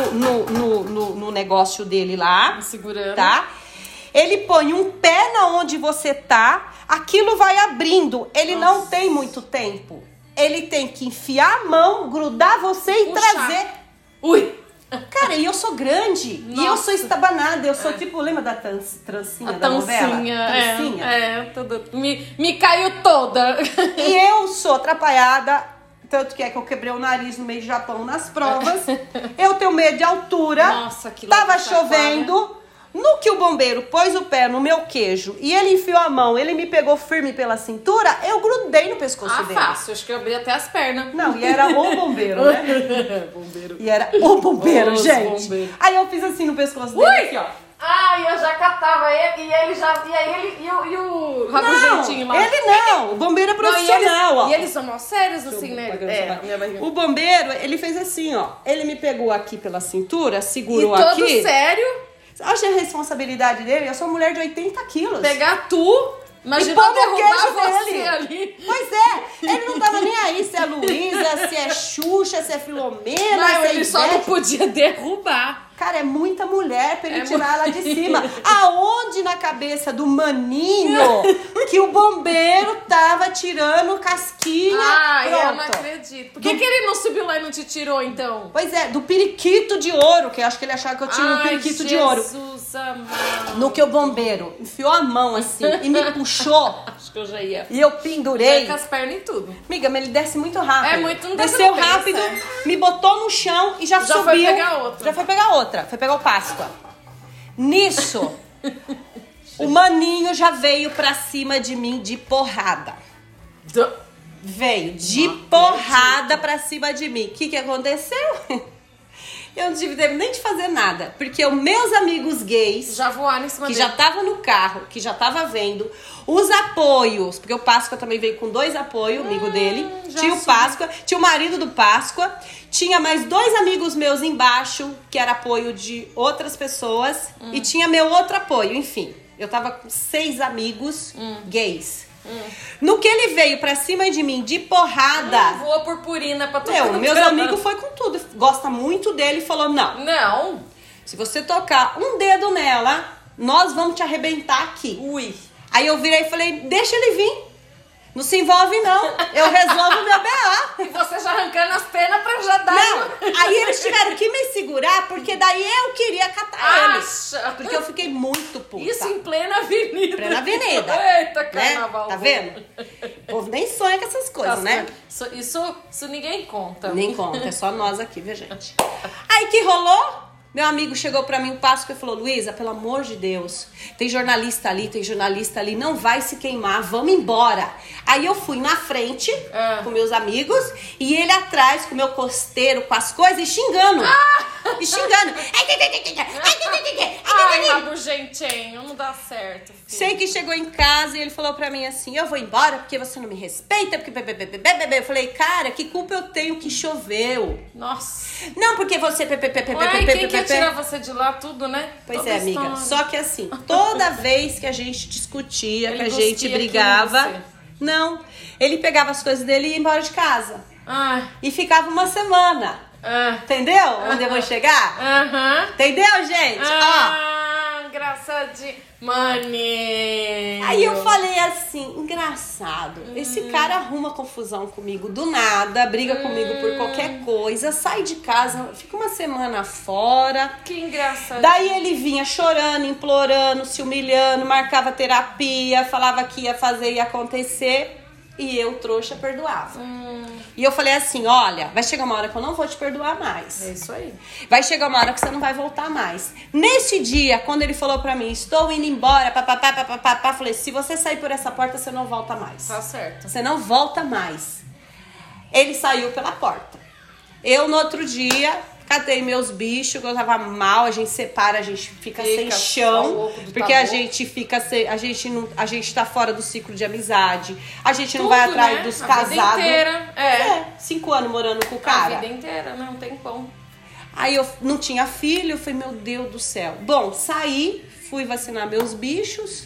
Speaker 1: no negócio dele lá.
Speaker 2: Segurando.
Speaker 1: Tá? Ele põe um pé na onde você tá, aquilo vai abrindo. Ele não tem muito tempo. Ele tem que enfiar a mão, grudar você e
Speaker 2: Puxar.
Speaker 1: trazer.
Speaker 2: Ui!
Speaker 1: Cara, e eu sou grande. E eu
Speaker 2: Nossa.
Speaker 1: sou estabanada. Eu sou tipo, lembra da trancinha da novela? Trancinha.
Speaker 2: Tudo. Me caiu toda.
Speaker 1: E eu sou atrapalhada. Tanto que é que eu quebrei o nariz no meio do Japão nas provas. Eu tenho medo de altura.
Speaker 2: Nossa, que
Speaker 1: Tava
Speaker 2: louco, chacoalha.
Speaker 1: chovendo. No que o bombeiro pôs o pé no meu queijo e ele enfiou a mão, ele me pegou firme pela cintura, eu grudei no pescoço dele.
Speaker 2: Fácil. Acho que eu abri até as pernas.
Speaker 1: Não, e era o bombeiro, né?
Speaker 2: Bombeiro.
Speaker 1: E era o bombeiro,
Speaker 2: Os
Speaker 1: gente.
Speaker 2: bombeiros.
Speaker 1: Aí eu fiz assim no pescoço dele, aqui, ó.
Speaker 2: Ai, eu já catava ele e ele já. E aí ele e o rabugentinho
Speaker 1: Não,
Speaker 2: lá.
Speaker 1: ele não. O bombeiro é profissional, ó.
Speaker 2: E eles são mó sérios, assim, né? Minha barriga.
Speaker 1: O bombeiro, ele fez assim, ó. Ele me pegou aqui pela cintura,
Speaker 2: E
Speaker 1: segurou
Speaker 2: todo
Speaker 1: aqui.
Speaker 2: sério,
Speaker 1: Acha a responsabilidade dele? Eu sou uma mulher de 80 quilos.
Speaker 2: pegar tu, imagina
Speaker 1: E pôr no
Speaker 2: derrubar
Speaker 1: queijo
Speaker 2: você
Speaker 1: dele.
Speaker 2: ali.
Speaker 1: Pois é, ele não tava nem aí se é Luísa, se é Xuxa, se é Filomena,
Speaker 2: Não,
Speaker 1: se é
Speaker 2: ele só não
Speaker 1: Ivete.
Speaker 2: podia derrubar.
Speaker 1: Cara, é muita mulher pra ele tirar ela de cima. Aonde na cabeça do maninho que o bombeiro tava tirando casquinha?
Speaker 2: Eu
Speaker 1: Pronto.
Speaker 2: não acredito. Por que ele não subiu lá e não te tirou, então?
Speaker 1: Pois é, do periquito de ouro, que eu acho que ele achava que eu tinha um periquito de ouro.
Speaker 2: Jesus amado.
Speaker 1: No que o bombeiro enfiou a mão assim e me puxou.
Speaker 2: Acho que eu já ia.
Speaker 1: E eu pendurei.
Speaker 2: Com as pernas e tudo.
Speaker 1: Amiga, mas ele desce muito rápido.
Speaker 2: É muito, não dá
Speaker 1: Desceu
Speaker 2: pra
Speaker 1: rápido,
Speaker 2: pensar.
Speaker 1: me botou no chão e já subiu.
Speaker 2: foi pegar outra.
Speaker 1: Já foi pegar outra. Foi pegar o Páscoa. Nisso, o maninho já veio pra cima de mim de porrada. Veio de porrada pra cima de mim. O que aconteceu? Eu não tive tempo nem de fazer nada. Porque os meus amigos gays...
Speaker 2: Já voaram em cima
Speaker 1: que
Speaker 2: dele.
Speaker 1: já tava no carro, que já tava vendo. Os apoios, porque o Páscoa também veio com 2 apoios, amigo dele. Tinha o Páscoa, tinha o marido do Páscoa. Tinha mais 2 amigos meus embaixo, que era apoio de outras pessoas. E tinha meu outro apoio, enfim. Eu tava com 6 amigos gays. No que ele veio pra cima de mim de porrada...
Speaker 2: Voa purpurina pra todo mundo.
Speaker 1: Meus amigos foi com tudo. Gosta muito dele e falou,
Speaker 2: Não.
Speaker 1: se você tocar um dedo nela, nós vamos te arrebentar aqui.
Speaker 2: Ui.
Speaker 1: Aí eu virei e falei, deixa ele vir. Não se envolve, não. Eu resolvo meu BA.
Speaker 2: E você já arrancando as penas pra já dar...
Speaker 1: Não, aí eles tiveram que me segurar, porque daí eu queria catar
Speaker 2: Acha.
Speaker 1: eles. Porque eu fiquei muito puta.
Speaker 2: Isso em plena avenida.
Speaker 1: Plena avenida.
Speaker 2: Eita, carnaval.
Speaker 1: Né? Tá vendo? O povo nem sonha com essas coisas, né?
Speaker 2: Isso ninguém conta.
Speaker 1: Nem conta, é só nós aqui, viu, gente? Aí que rolou? Meu amigo chegou pra mim o Páscoa e falou, Luísa, pelo amor de Deus, tem jornalista ali, não vai se queimar, vamos embora. Aí eu fui na frente com meus amigos e ele atrás com o meu costeiro, com as coisas e xingando. E xingando.
Speaker 2: Ai, rabugentinho, não dá certo, filho.
Speaker 1: Sei que chegou em casa e ele falou pra mim assim, eu vou embora porque você não me respeita, porque eu falei, cara, que culpa eu tenho que choveu?
Speaker 2: Nossa.
Speaker 1: Não, porque você...
Speaker 2: Ai, quem quer tirar você de lá tudo, né?
Speaker 1: Pois
Speaker 2: Toda
Speaker 1: é, amiga.
Speaker 2: história.
Speaker 1: Só que assim, toda vez que a gente discutia,
Speaker 2: Ele
Speaker 1: que a gente
Speaker 2: cuspia
Speaker 1: brigava...
Speaker 2: aqui em você.
Speaker 1: Não. Ele pegava as coisas dele e ia embora de casa.
Speaker 2: Ai.
Speaker 1: E ficava uma semana. Entendeu? Onde eu vou chegar? Entendeu, gente? Ó.
Speaker 2: Engraçadinho. Mani.
Speaker 1: Aí eu falei assim, engraçado, esse cara arruma confusão comigo do nada, briga comigo por qualquer coisa, sai de casa, fica uma semana fora.
Speaker 2: Que engraçado.
Speaker 1: Daí ele vinha chorando, implorando, se humilhando, marcava terapia, falava que ia fazer e ia acontecer. E eu, trouxa, perdoava. E eu falei assim, olha, vai chegar uma hora que eu não vou te perdoar mais.
Speaker 2: É isso aí.
Speaker 1: Vai chegar uma hora que você não vai voltar mais. Nesse dia, quando ele falou pra mim, estou indo embora, papapá, falei, se você sair por essa porta, você não volta mais.
Speaker 2: Tá certo.
Speaker 1: Você não volta mais. Ele saiu pela porta. Eu, no outro dia... Catei meus bichos, que eu tava mal, a gente separa, a gente fica sem chão, porque a gente fica sem, a gente tá fora do ciclo de amizade, a gente não vai atrás, né, dos casados. A vida
Speaker 2: inteira,
Speaker 1: 5 anos morando com o cara.
Speaker 2: A vida inteira, não tem como.
Speaker 1: Aí eu não tinha filho, eu falei, meu Deus do céu. Bom, saí, fui vacinar meus bichos,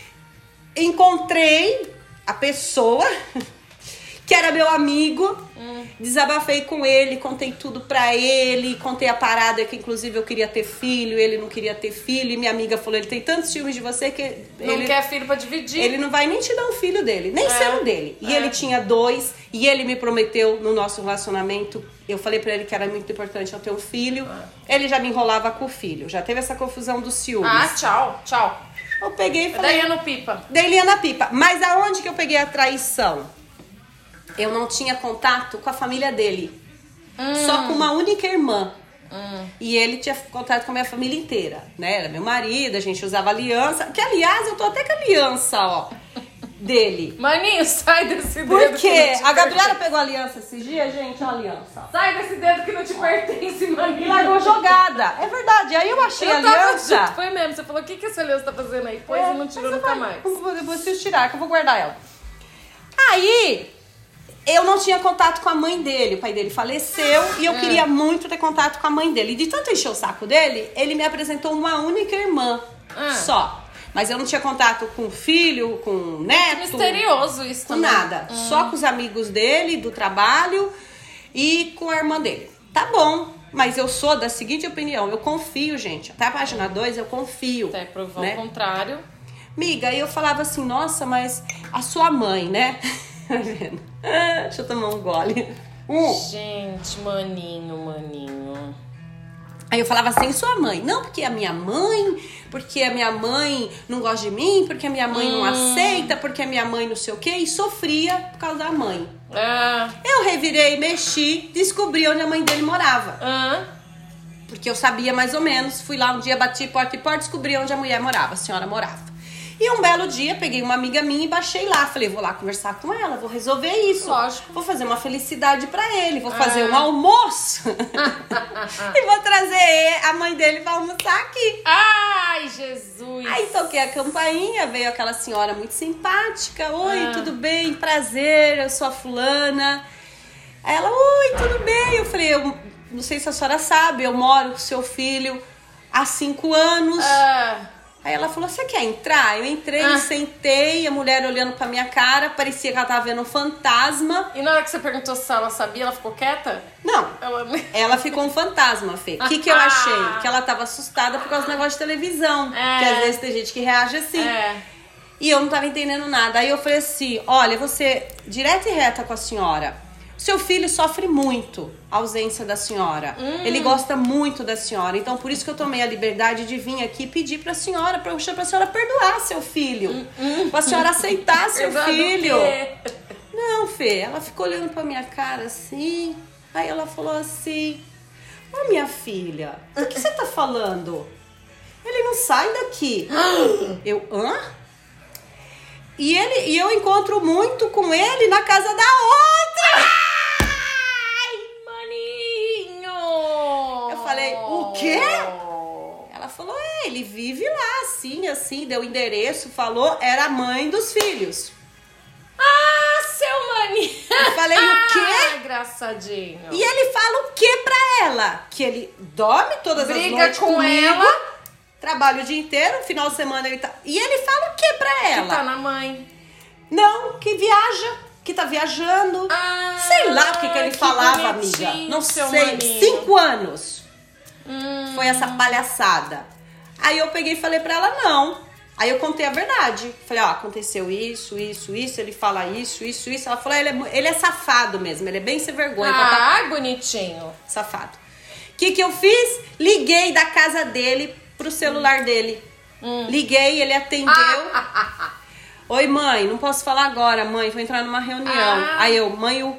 Speaker 1: encontrei a pessoa que era meu amigo, desabafei com ele, contei tudo pra ele, contei a parada que inclusive eu queria ter filho, ele não queria ter filho, e minha amiga falou, ele tem tantos ciúmes de você que
Speaker 2: não quer filho pra dividir.
Speaker 1: Ele não vai nem te dar um filho dele, nem ser um dele. E ele tinha 2, e ele me prometeu no nosso relacionamento, eu falei pra ele que era muito importante eu ter um filho, ele já me enrolava com o filho, já teve essa confusão dos ciúmes.
Speaker 2: Tchau.
Speaker 1: Eu peguei e falei...
Speaker 2: Daí ia no pipa.
Speaker 1: Daí ele ia na pipa. Mas aonde que eu peguei a traição? Eu não tinha contato com a família dele. Só com uma única irmã. E ele tinha contato com a minha família inteira, né? Era meu marido, a gente usava aliança. Que, aliás, eu tô até com a aliança, ó, dele.
Speaker 2: Maninho, sai desse dedo.
Speaker 1: Por quê? A Gabriela pegou a aliança esses dias, gente, ó, a aliança.
Speaker 2: Sai desse dedo que não te pertence, maninho.
Speaker 1: E largou jogada. É verdade. Aí eu achei a aliança.
Speaker 2: Foi mesmo. Você falou, o que essa aliança tá fazendo aí? Pois e não tirou nunca mais.
Speaker 1: Eu vou preciso tirar, que eu vou guardar ela. Aí... eu não tinha contato com a mãe dele, o pai dele faleceu e eu queria muito ter contato com a mãe dele. E de tanto encher o saco dele, ele me apresentou uma única irmã só. Mas eu não tinha contato com o filho, com o neto.
Speaker 2: Misterioso isso
Speaker 1: com
Speaker 2: também.
Speaker 1: nada. Só com os amigos dele, do trabalho e com a irmã dele. Tá bom. Mas eu sou da seguinte opinião, eu confio, gente. Até a página 2 eu confio.
Speaker 2: Até provar
Speaker 1: né?
Speaker 2: o contrário.
Speaker 1: Miga, aí eu falava assim, nossa, mas a sua mãe, né? Deixa eu tomar um gole.
Speaker 2: Gente, maninho.
Speaker 1: Aí eu falava assim, sua mãe. Não, porque a minha mãe não gosta de mim, porque a minha mãe não aceita, porque a minha mãe não sei o quê. E sofria por causa da mãe. Eu revirei, mexi, descobri onde a mãe dele morava. Porque eu sabia mais ou menos. Fui lá um dia, bati porta e porta, descobri onde a mulher morava, a senhora morava. E um belo dia, peguei uma amiga minha e baixei lá. Falei, vou lá conversar com ela, vou resolver isso.
Speaker 2: Lógico.
Speaker 1: Vou fazer uma felicidade pra ele, vou fazer um almoço. E vou trazer a mãe dele pra almoçar aqui.
Speaker 2: Ai, Jesus.
Speaker 1: Aí toquei a campainha, veio aquela senhora muito simpática. Oi, tudo bem? Prazer, eu sou a fulana. Aí ela, oi, tudo bem? Eu falei, eu não sei se a senhora sabe, eu moro com seu filho há 5 anos. Aí ela falou, você quer entrar? Eu entrei, sentei, a mulher olhando pra minha cara, parecia que ela tava vendo um fantasma.
Speaker 2: E na hora que você perguntou se ela sabia, ela ficou quieta?
Speaker 1: Não, ela ficou um fantasma, Fê. O que eu achei? Que ela tava assustada por causa do negócio de televisão. Que às vezes tem gente que reage assim. E eu não tava entendendo nada. Aí eu falei assim, olha, você direta e reta com a senhora. Seu filho sofre muito a ausência da senhora. Ele gosta muito da senhora. Então, por isso que eu tomei a liberdade de vir aqui pedir pra senhora perdoar seu filho. Pra senhora aceitar seu filho. Não, Fê, ela ficou olhando pra minha cara assim. Aí ela falou assim, ô minha filha, o que você tá falando? Ele não sai daqui. Eu, hã? E eu encontro muito com ele na casa da outra. Falei, o quê? Ela falou, ele vive lá, assim, deu o endereço, falou, era a mãe dos filhos.
Speaker 2: Seu maninho.
Speaker 1: Eu falei, o quê?
Speaker 2: Engraçadinho.
Speaker 1: E ele fala o quê pra ela? Que ele dorme todas as noites
Speaker 2: briga com
Speaker 1: comigo,
Speaker 2: ela,
Speaker 1: trabalha o dia inteiro, final de semana ele tá... E ele fala o quê pra ela?
Speaker 2: Que tá na mãe.
Speaker 1: Não, que viaja, que tá viajando. Sei lá o que ele falava, amiga. Não sei,
Speaker 2: maninho.
Speaker 1: 5 anos. Foi essa palhaçada. Aí eu peguei e falei pra ela, não. Aí eu contei a verdade. Falei, ó, aconteceu isso, ele fala isso. Ela falou, ele é safado mesmo, ele é bem sem vergonha.
Speaker 2: Bonitinho.
Speaker 1: Safado. O que eu fiz? Liguei da casa dele pro celular dele. Liguei, ele atendeu. Oi, mãe, não posso falar agora, mãe, vou entrar numa reunião. Aí eu,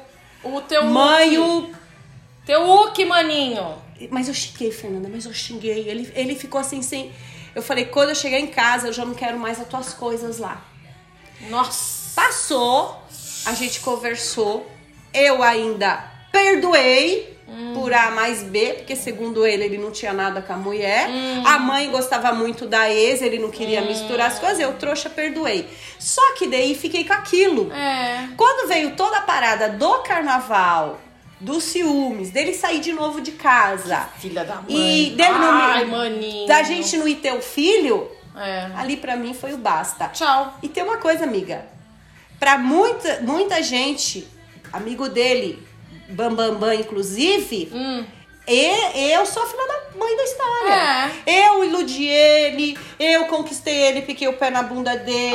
Speaker 2: Teu Uki, maninho.
Speaker 1: Mas eu xinguei, Fernanda, Ele ficou assim, sem... Eu falei, quando eu chegar em casa, eu já não quero mais as tuas coisas lá.
Speaker 2: Nossa.
Speaker 1: Passou, a gente conversou, eu ainda perdoei por A mais B, porque segundo ele não tinha nada com a mulher. A mãe gostava muito da ex, ele não queria misturar as coisas, eu trouxa perdoei. Só que daí fiquei com aquilo. Quando veio toda a parada do carnaval, dos ciúmes, dele sair de novo de casa.
Speaker 2: Filha da mãe.
Speaker 1: E dele
Speaker 2: maninho.
Speaker 1: Da gente não ir ter o filho, ali pra mim foi o basta.
Speaker 2: Tchau.
Speaker 1: E tem uma coisa, amiga. Pra muita gente, amigo dele, Bambambam, inclusive, eu sou a filha da mãe da história. Eu iludi ele, eu conquistei ele, piquei o pé na bunda dele.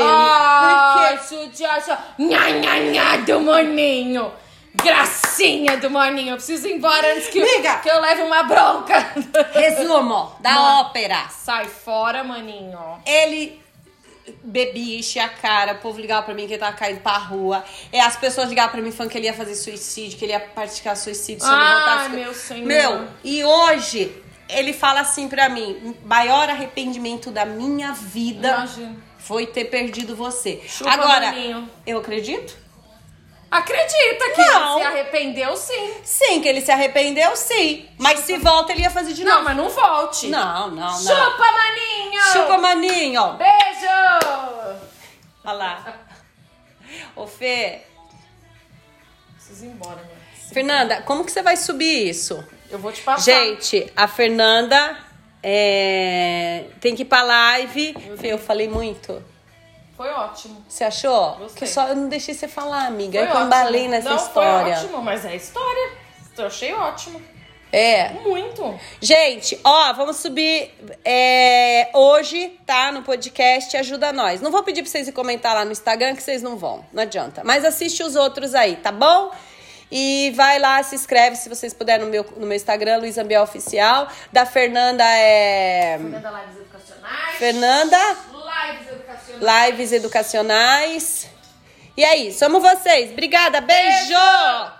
Speaker 2: Nha do maninho. Gracinha do maninho. Eu preciso ir embora antes que eu leve uma bronca.
Speaker 1: Resumo da ópera.
Speaker 2: Sai fora, maninho.
Speaker 1: Ele bebia, enchia a cara, o povo ligava pra mim que ele tava caído pra rua. As pessoas ligavam pra mim falando que ele ia fazer suicídio, que ele ia praticar suicídio se eu não voltasse.
Speaker 2: Meu senhor.
Speaker 1: E hoje ele fala assim pra mim, maior arrependimento da minha vida foi ter perdido você.
Speaker 2: Chupa,
Speaker 1: agora,
Speaker 2: maninho.
Speaker 1: Eu acredito?
Speaker 2: Acredita que ele se arrependeu, sim.
Speaker 1: Sim, que ele se arrependeu, sim. Mas se volta, ele ia fazer de novo.
Speaker 2: Não, mas não volte.
Speaker 1: Não.
Speaker 2: Chupa, maninho.
Speaker 1: Chupa, maninho.
Speaker 2: Beijo.
Speaker 1: Olha lá. Ô, Fê.
Speaker 2: Preciso ir embora, mano.
Speaker 1: Fernanda, como que você vai subir isso?
Speaker 2: Eu vou te passar.
Speaker 1: Gente, a Fernanda tem que ir pra live. Fê, eu falei muito.
Speaker 2: Foi ótimo.
Speaker 1: Você achou?
Speaker 2: Gostei.
Speaker 1: Que eu não deixei você falar, amiga.
Speaker 2: Foi
Speaker 1: eu embalei nessa história.
Speaker 2: Foi ótimo, mas é história. Eu achei ótimo. Muito.
Speaker 1: Gente, ó, vamos subir hoje, tá? No podcast, ajuda nós. Não vou pedir pra vocês ir comentar lá no Instagram, que vocês não vão. Não adianta. Mas assiste os outros aí, tá bom? E vai lá, se inscreve, se vocês puderem, no meu Instagram, Luísa Biel Oficial. Da Fernanda
Speaker 2: Fernanda Lives Educacionais.
Speaker 1: Fernanda
Speaker 2: Lives Educacionais.
Speaker 1: Lives Educacionais. E é isso, amo vocês. Obrigada, beijo!